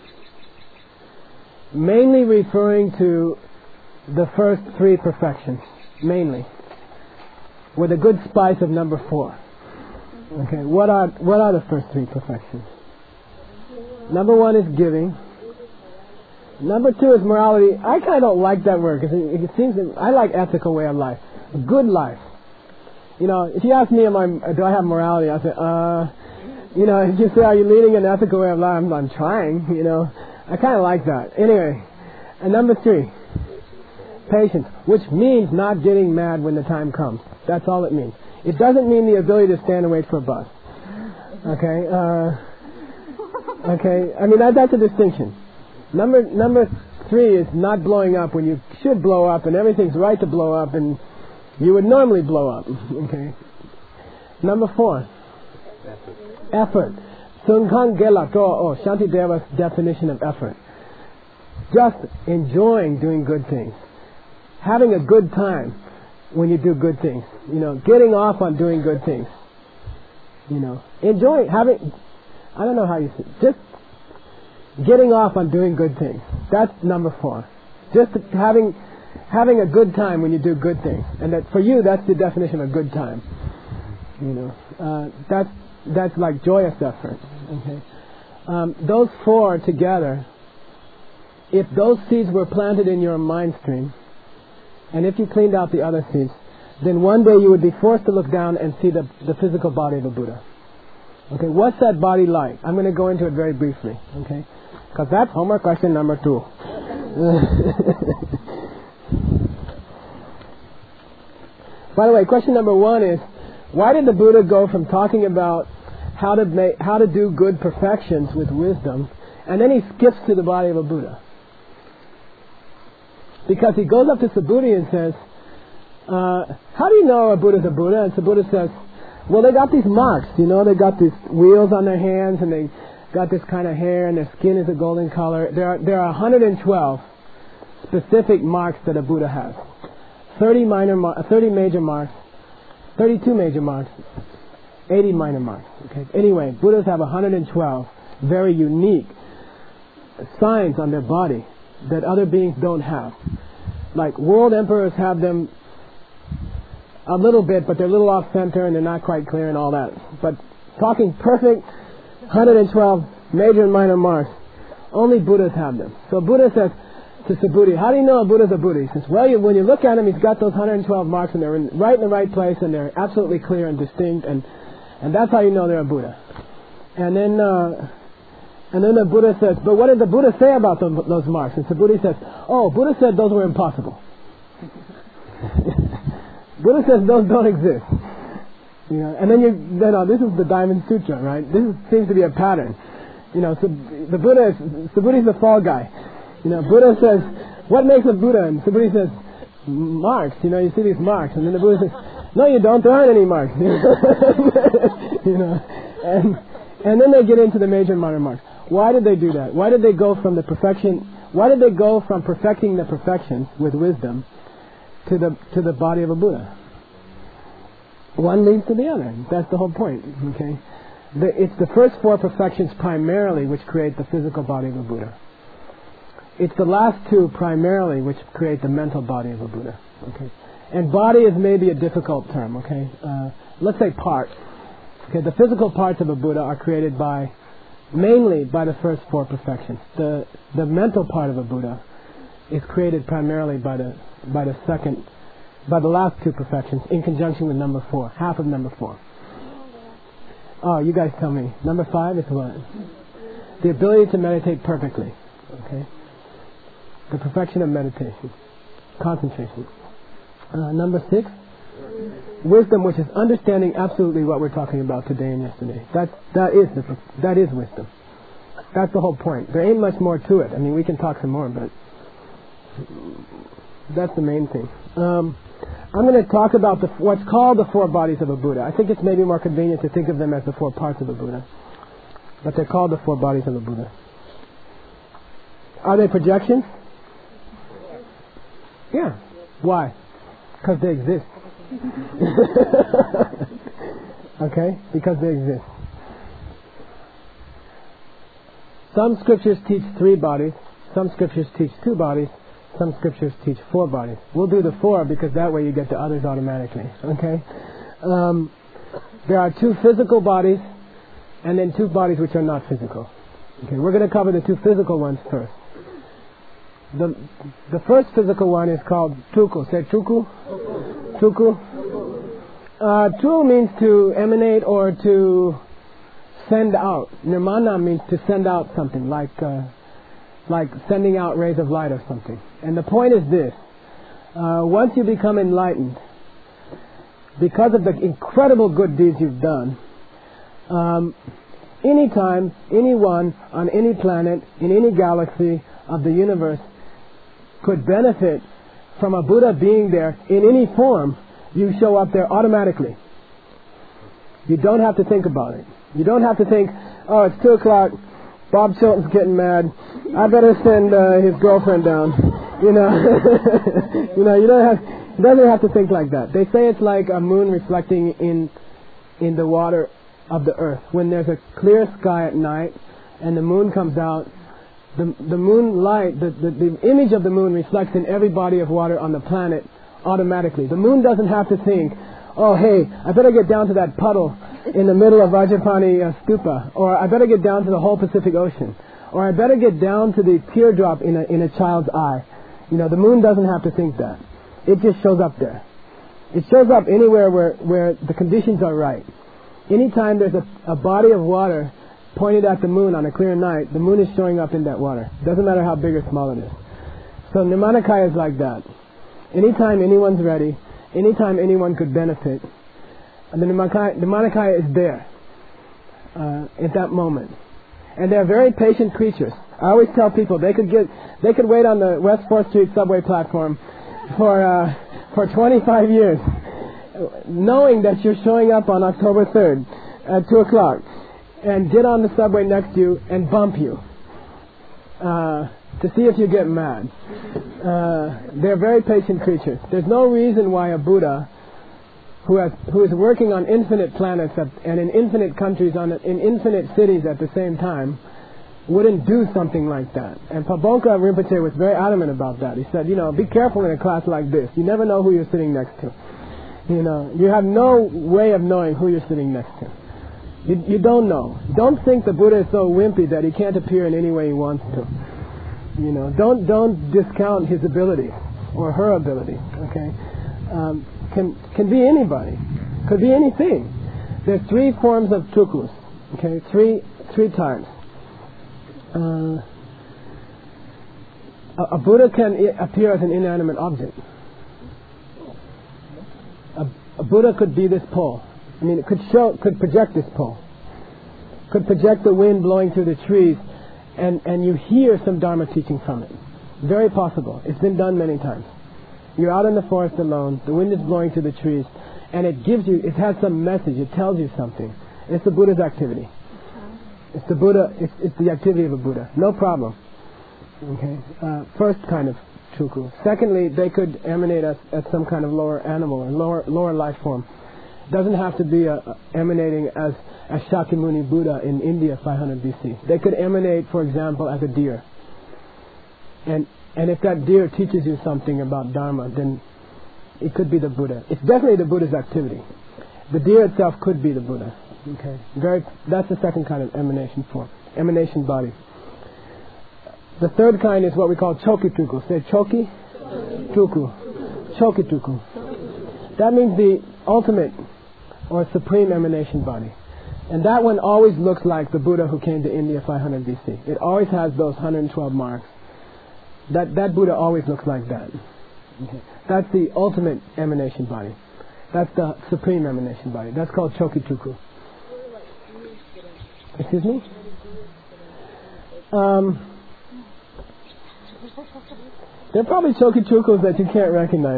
Mainly referring to the first three perfections. Mainly. With a good spice of number four. Okay, what are what are the first three perfections? Number one is giving. Number two is morality. I kind of don't like that word because it, it seems that I like ethical way of life. A good life. You know, if you ask me, am I, do I have morality? I say, uh, you know, if you say, are you leading an ethical way of life? I'm, I'm trying, you know. I kind of like that. Anyway, and number three, patience, which means not getting mad when the time comes. That's all it means. It doesn't mean the ability to stand and wait for a bus. Okay, uh, okay. I mean, that, that's a distinction. Number number three is not blowing up when you should blow up, and everything's right to blow up, and you would normally blow up. Okay. Number four. Effort. Sungkang Gela Ko, oh, Shantideva's definition of effort. Just enjoying doing good things. Having a good time when you do good things. You know, getting off on doing good things. You know, enjoying, having, I don't know how you say it, just getting off on doing good things. That's number four. Just having having a good time when you do good things. And that for you, that's the definition of a good time. You know, uh, that's that's like joyous effort. Okay, um, those four together. If those seeds were planted in your mind stream, and if you cleaned out the other seeds, then one day you would be forced to look down and see the the physical body of a Buddha. Okay, what's that body like? I'm going to go into it very briefly. Okay, because that's homework question number two. By the way, question number one is, why did the Buddha go from talking about how to make, how to do good perfections with wisdom, and then he skips to the body of a Buddha? Because he goes up to Subhuti and says, uh, how do you know a Buddha's a Buddha? And Subhuti says, well, they got these marks, you know, they got these wheels on their hands, and they got this kind of hair, and their skin is a golden color. There are, there are one hundred twelve specific marks that a Buddha has. thirty minor, mar- thirty major marks, thirty-two major marks, eighty minor marks. Okay. Anyway, Buddhas have one hundred twelve very unique signs on their body that other beings don't have. Like world emperors have them a little bit, but they're a little off center and they're not quite clear and all that. But talking perfect one hundred twelve major and minor marks, only Buddhas have them. So Buddha says to Subhuti, how do you know a Buddha's a Buddha? He says, well, you, when you look at him, he's got those one hundred twelve marks, and they're in, right in the right place, and they're absolutely clear and distinct, and and that's how you know they're a Buddha. And then uh, and then the Buddha says, but what did the Buddha say about those, those marks? And Subhuti says, oh, Buddha said those were impossible. Buddha says those don't exist. You know, and then you, then uh, this is the Diamond Sutra, right? This is, seems to be a pattern. You know, so the Buddha is, Subhuti's the fall guy. You know, Buddha says, what makes a Buddha? And Subhuti says, marks. You know, you see these marks. And then the Buddha says, no, you don't. There aren't any marks. You know, and and then they get into the major and minor marks. Why did they do that? Why did they go from the perfection? Why did they go from perfecting the perfections with wisdom to the to the body of a Buddha? One leads to the other. That's the whole point. Okay, the, it's the first four perfections primarily which create the physical body of a Buddha. It's the last two primarily which create the mental body of a Buddha. Okay, and body is maybe a difficult term. Okay, uh, let's say part. Okay, the physical parts of a Buddha are created by mainly by the first four perfections. The the mental part of a Buddha is created primarily by the by the second by the last two perfections in conjunction with number four, half of number four. Oh, you guys tell me. Number five is what? The ability to meditate perfectly. Okay. The perfection of meditation. Concentration. Uh, number six, wisdom, which is understanding absolutely what we're talking about today and yesterday. That, that, is the, that is wisdom. That's the whole point. There ain't much more to it. I mean, we can talk some more, but that's the main thing. Um, I'm going to talk about the, what's called the four bodies of a Buddha. I think it's maybe more convenient to think of them as the four parts of a Buddha. But they're called the four bodies of a Buddha. Are they projections? Yeah. Why? Because they exist. Okay? Because they exist. Some scriptures teach three bodies. Some scriptures teach two bodies. Some scriptures teach four bodies. We'll do the four because that way you get the others automatically. Okay? Um, there are two physical bodies and then two bodies which are not physical. Okay, we're going to cover the two physical ones first. The the first physical one is called tuku. Say tuku. Tuku. Uh, tu means to emanate or to send out. Nirmana means to send out something, like uh, like sending out rays of light or something. And the point is this. Uh, once you become enlightened, because of the incredible good deeds you've done, um, anytime, anyone on any planet, in any galaxy of the universe could benefit from a Buddha being there in any form, you show up there automatically. You don't have to think about it. You don't have to think, oh, it's two o'clock, Bob Chilton's getting mad, I better send uh, his girlfriend down. You know, you know, you don't have, it doesn't have to think like that. They say it's like a moon reflecting in in the water of the earth. When there's a clear sky at night and the moon comes out, the the moonlight, the, the, the image of the moon reflects in every body of water on the planet automatically. The moon doesn't have to think, oh, hey, I better get down to that puddle in the middle of Vajrapani uh, Stupa, or I better get down to the whole Pacific Ocean, or I better get down to the teardrop in a in a child's eye. You know, the moon doesn't have to think that. It just shows up there. It shows up anywhere where, where the conditions are right. Anytime there's a, a body of water pointed at the moon on a clear night, the moon is showing up in that water. Doesn't matter how big or small it is. So Nirmanakaya is like that. Anytime anyone's ready, anytime anyone could benefit, the Nirmanakaya is there uh, at that moment. And they're very patient creatures. I always tell people they could get they could wait on the West fourth Street subway platform for uh, for twenty-five years, knowing that you're showing up on October third at two o'clock, and get on the subway next to you and bump you uh, to see if you get mad. Uh, they're very patient creatures. There's no reason why a Buddha who has who is working on infinite planets and in infinite countries on in infinite cities at the same time wouldn't do something like that. And Pabonka Rinpoche was very adamant about that. He said, you know, be careful in a class like this. You never know who you're sitting next to. You know, you have no way of knowing who you're sitting next to. You, you don't know. Don't think the Buddha is so wimpy that he can't appear in any way he wants to. You know, don't don't discount his ability or her ability. Okay, um, can can be anybody, could be anything. There's three forms of tukus. Okay, three three types. Uh, a, a Buddha can I- appear as an inanimate object. A, a Buddha could be this pole. I mean, it could show, could project this pole. Could project the wind blowing through the trees, and, and you hear some Dharma teaching from it. Very possible. It's been done many times. You're out in the forest alone, the wind is blowing through the trees, and it gives you, it has some message, it tells you something. It's the Buddha's activity. It's the Buddha, it's, it's the activity of a Buddha. No problem. Okay. Uh, first kind of tuku. Secondly, they could emanate as, as some kind of lower animal or lower lower life form. It doesn't have to be a, a emanating as, as Shakyamuni Buddha in India five hundred B C. They could emanate, for example, as a deer. And and if that deer teaches you something about Dharma, then it could be the Buddha. It's definitely the Buddha's activity. The deer itself could be the Buddha. Okay, very. That's the second kind of emanation form, emanation body. The third kind is what we call choki tuku. Say choki tuku, choki tuku. That means the ultimate or supreme emanation body, and that one always looks like the Buddha who came to India five hundred B C. It always has those one hundred twelve marks, That that Buddha always looks like that. Okay. That's the ultimate emanation body. That's the supreme emanation body. That's called Chokituku. Excuse me? Um, they're probably Chokitukus that you can't recognize.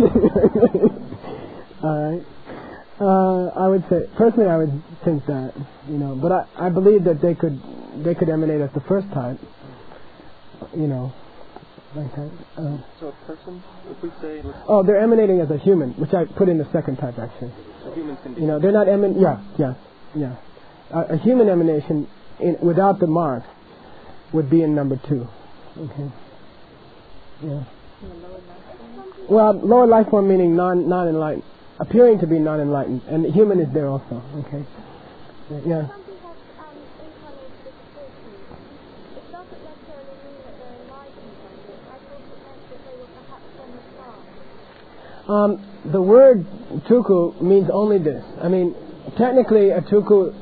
Alright. Uh, I would say, personally I would think that, you know, but I, I believe that they could they could emanate as the first type, you know, like that. Uh, so a person, if we say... Oh, they're emanating as a human, which I put in the second type actually. A human can be... You know, they're not eman... Yeah, yeah, yeah. Uh, a human emanation in, without the marks would be in number two. Okay. Yeah. Well, lower life form meaning non non enlightened, appearing to be non enlightened, and human is there also. Okay. Yeah. Um, the word tuku means only this. I mean, technically a tuku.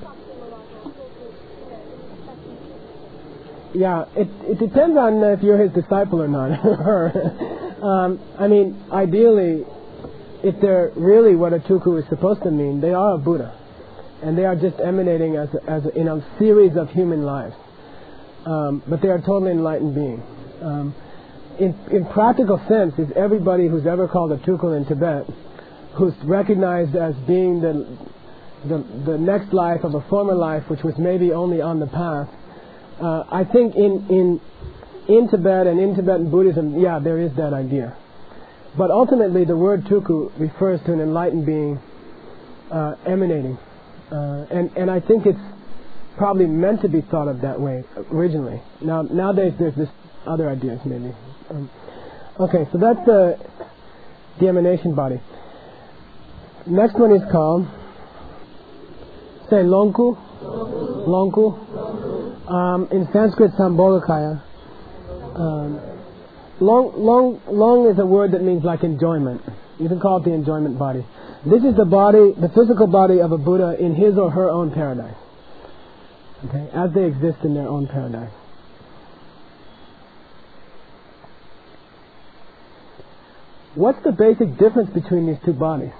Yeah, it it depends on if you're his disciple or not. um, I mean, ideally, if they're really what a tuku is supposed to mean, they are a Buddha, and they are just emanating as a, as a, in a series of human lives. Um, but they are totally enlightened beings. Um, in in practical sense, is everybody who's ever called a tuku in Tibet, who's recognized as being the the the next life of a former life, which was maybe only on the path. Uh, I think in, in in Tibet and in Tibetan Buddhism, yeah, there is that idea. But ultimately, the word tuku refers to an enlightened being uh, emanating. Uh, and, and I think it's probably meant to be thought of that way originally. Now Nowadays, there's this other ideas, maybe. Um, okay, so that's the, the emanation body. Next one is called, say, Lonku. Lonku. Um, in Sanskrit, Sambhogakaya. Um, long, long, long is a word that means like enjoyment. You can call it the enjoyment body. This is the body, the physical body of a Buddha in his or her own paradise. Okay, as they exist in their own paradise. What's the basic difference between these two bodies?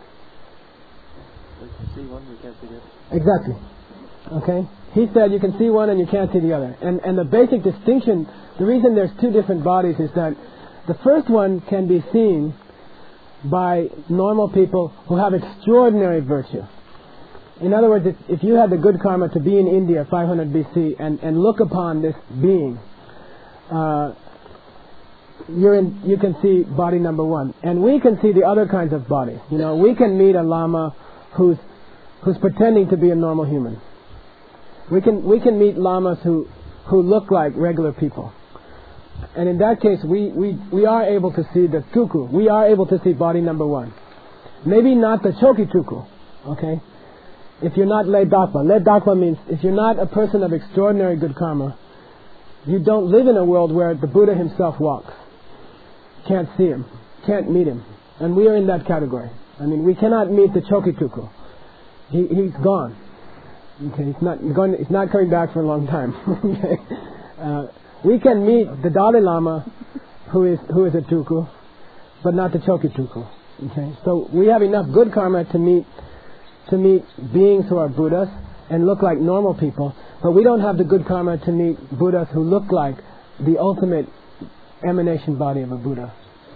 We can see one, we can't see the other. Exactly. Okay? He said you can see one and you can't see the other. And and the basic distinction, the reason there's two different bodies is that the first one can be seen by normal people who have extraordinary virtue. In other words, if, if you had the good karma to be in India five hundred B C and, and look upon this being, uh, you're in, you can see body number one. And we can see the other kinds of bodies. You know, we can meet a lama who's who's pretending to be a normal human. We can we can meet lamas who, who look like regular people. And in that case, we, we, we are able to see the tuku. We are able to see body number one. Maybe not the choki tuku, okay? If you're not le dakpa. Le dakpa means if you're not a person of extraordinary good karma, you don't live in a world where the Buddha himself walks. Can't see him. Can't meet him. And we are in that category. I mean, we cannot meet the choki tuku. He, he's gone. Okay, he's not going. He's not coming back for a long time. Okay, uh, we can meet the Dalai Lama, who is who is a tuku, but not the choki tuku. Okay, so we have enough good karma to meet to meet beings who are Buddhas and look like normal people, but we don't have the good karma to meet Buddhas who look like the ultimate emanation body of a Buddha.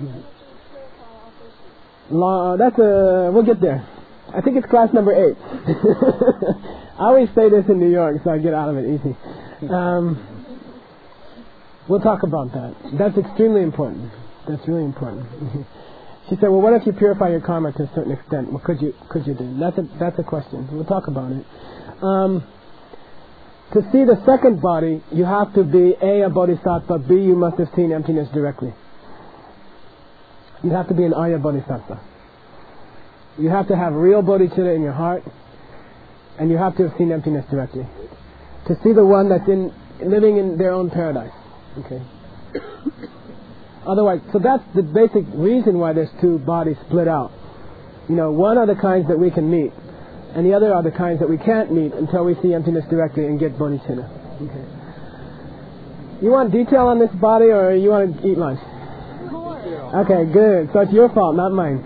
La, that's a. We'll get there. I think it's class number eight. I always say this in New York, so I get out of it easy. Um, we'll talk about that. That's extremely important. That's really important. She said, "Well, what if you purify your karma to a certain extent? What could you could you do?" That's a that's a question. We'll talk about it. Um, to see the second body, you have to be A, a bodhisattva, B, you must have seen emptiness directly. You have to be an Arya bodhisattva. You have to have real bodhicitta in your heart, and you have to have seen emptiness directly. To see the one that's in living in their own paradise. Okay. Otherwise, so that's the basic reason why there's two bodies split out. You know, one are the kinds that we can meet, and the other are the kinds that we can't meet until we see emptiness directly and get bodhicitta. Okay. You want detail on this body, or you want to eat lunch? Okay, good. So it's your fault, not mine.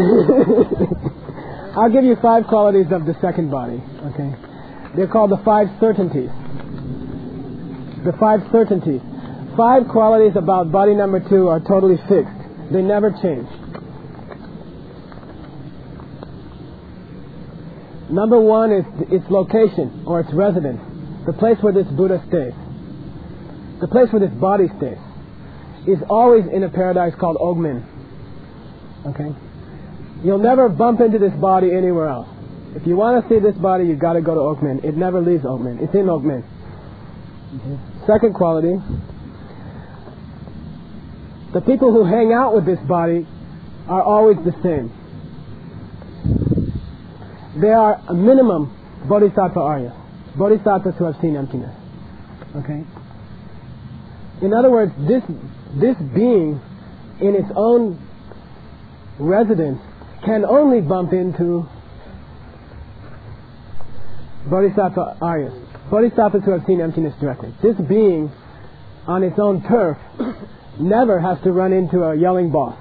I'll give you five qualities of the second body. Okay, they're called the five certainties. The five certainties. Five qualities about body number two are totally fixed. They never change. Number one is its location or its residence, the place where this Buddha stays, the place where this body stays, is always in a paradise called Ogmin. Okay? You'll never bump into this body anywhere else. If you want to see this body, you've got to go to Ogmin. It never leaves Ogmin. It's in Ogmin. Okay. Second quality, the people who hang out with this body are always the same. They are a minimum bodhisattva Arya, bodhisattvas who have seen emptiness. Okay? In other words, this this being in its own residence can only bump into bodhisattva Aryas, bodhisattvas who have seen emptiness directly. This being on its own turf never has to run into a yelling boss.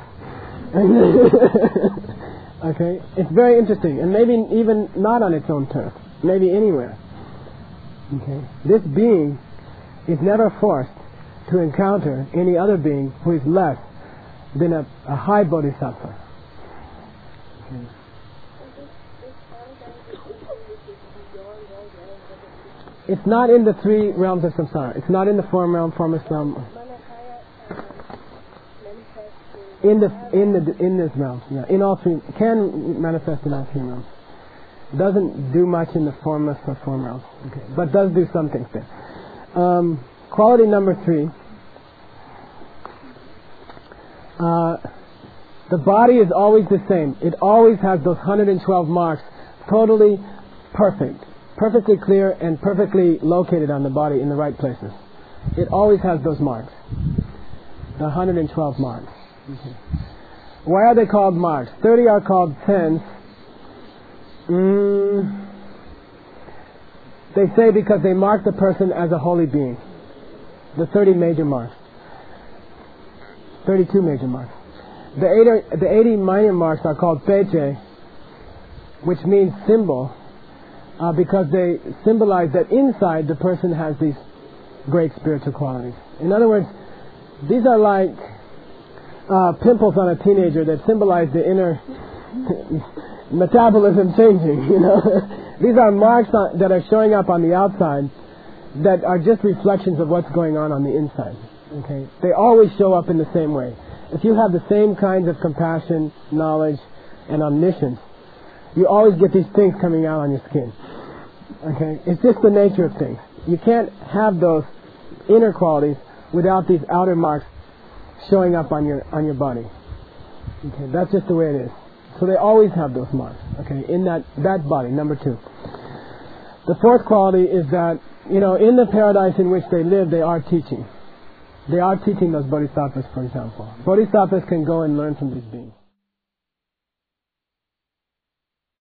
Okay? It's very interesting, and maybe even not on its own turf, maybe anywhere. Okay? This being is never forced to encounter any other being who is less than a, a high bodhisattva. Okay. It's not in the three realms of samsara. It's not in the form realm, formless realm. In the in the in this realm, yeah, in all three, can manifest in all three realms. Doesn't do much in the formless or form realms, okay, but does do some things there. Um, quality number three. Uh, the body is always the same. It always has those one hundred twelve marks, totally perfect, perfectly clear, and perfectly located on the body in the right places. It always has those marks, the one hundred twelve marks. Okay. Why are they called marks? thirty are called sense. Mm, they say because they mark the person as a holy being. The thirty major marks. thirty-two major marks. The eighty, the eighty minor marks are called peche, which means symbol, uh, because they symbolize that inside the person has these great spiritual qualities. In other words, these are like Uh, pimples on a teenager that symbolize the inner metabolism changing, you know. These are marks on, that are showing up on the outside that are just reflections of what's going on on the inside. Okay? They always show up in the same way. If you have the same kinds of compassion, knowledge, and omniscience, you always get these things coming out on your skin. Okay? It's just the nature of things. You can't have those inner qualities without these outer marks showing up on your on your body. Okay, that's just the way it is. So they always have those marks. Okay, in that that body, number two. The fourth quality is that, you know, in the paradise in which they live, they are teaching. They are teaching those bodhisattvas, for example. Bodhisattvas can go and learn from these beings.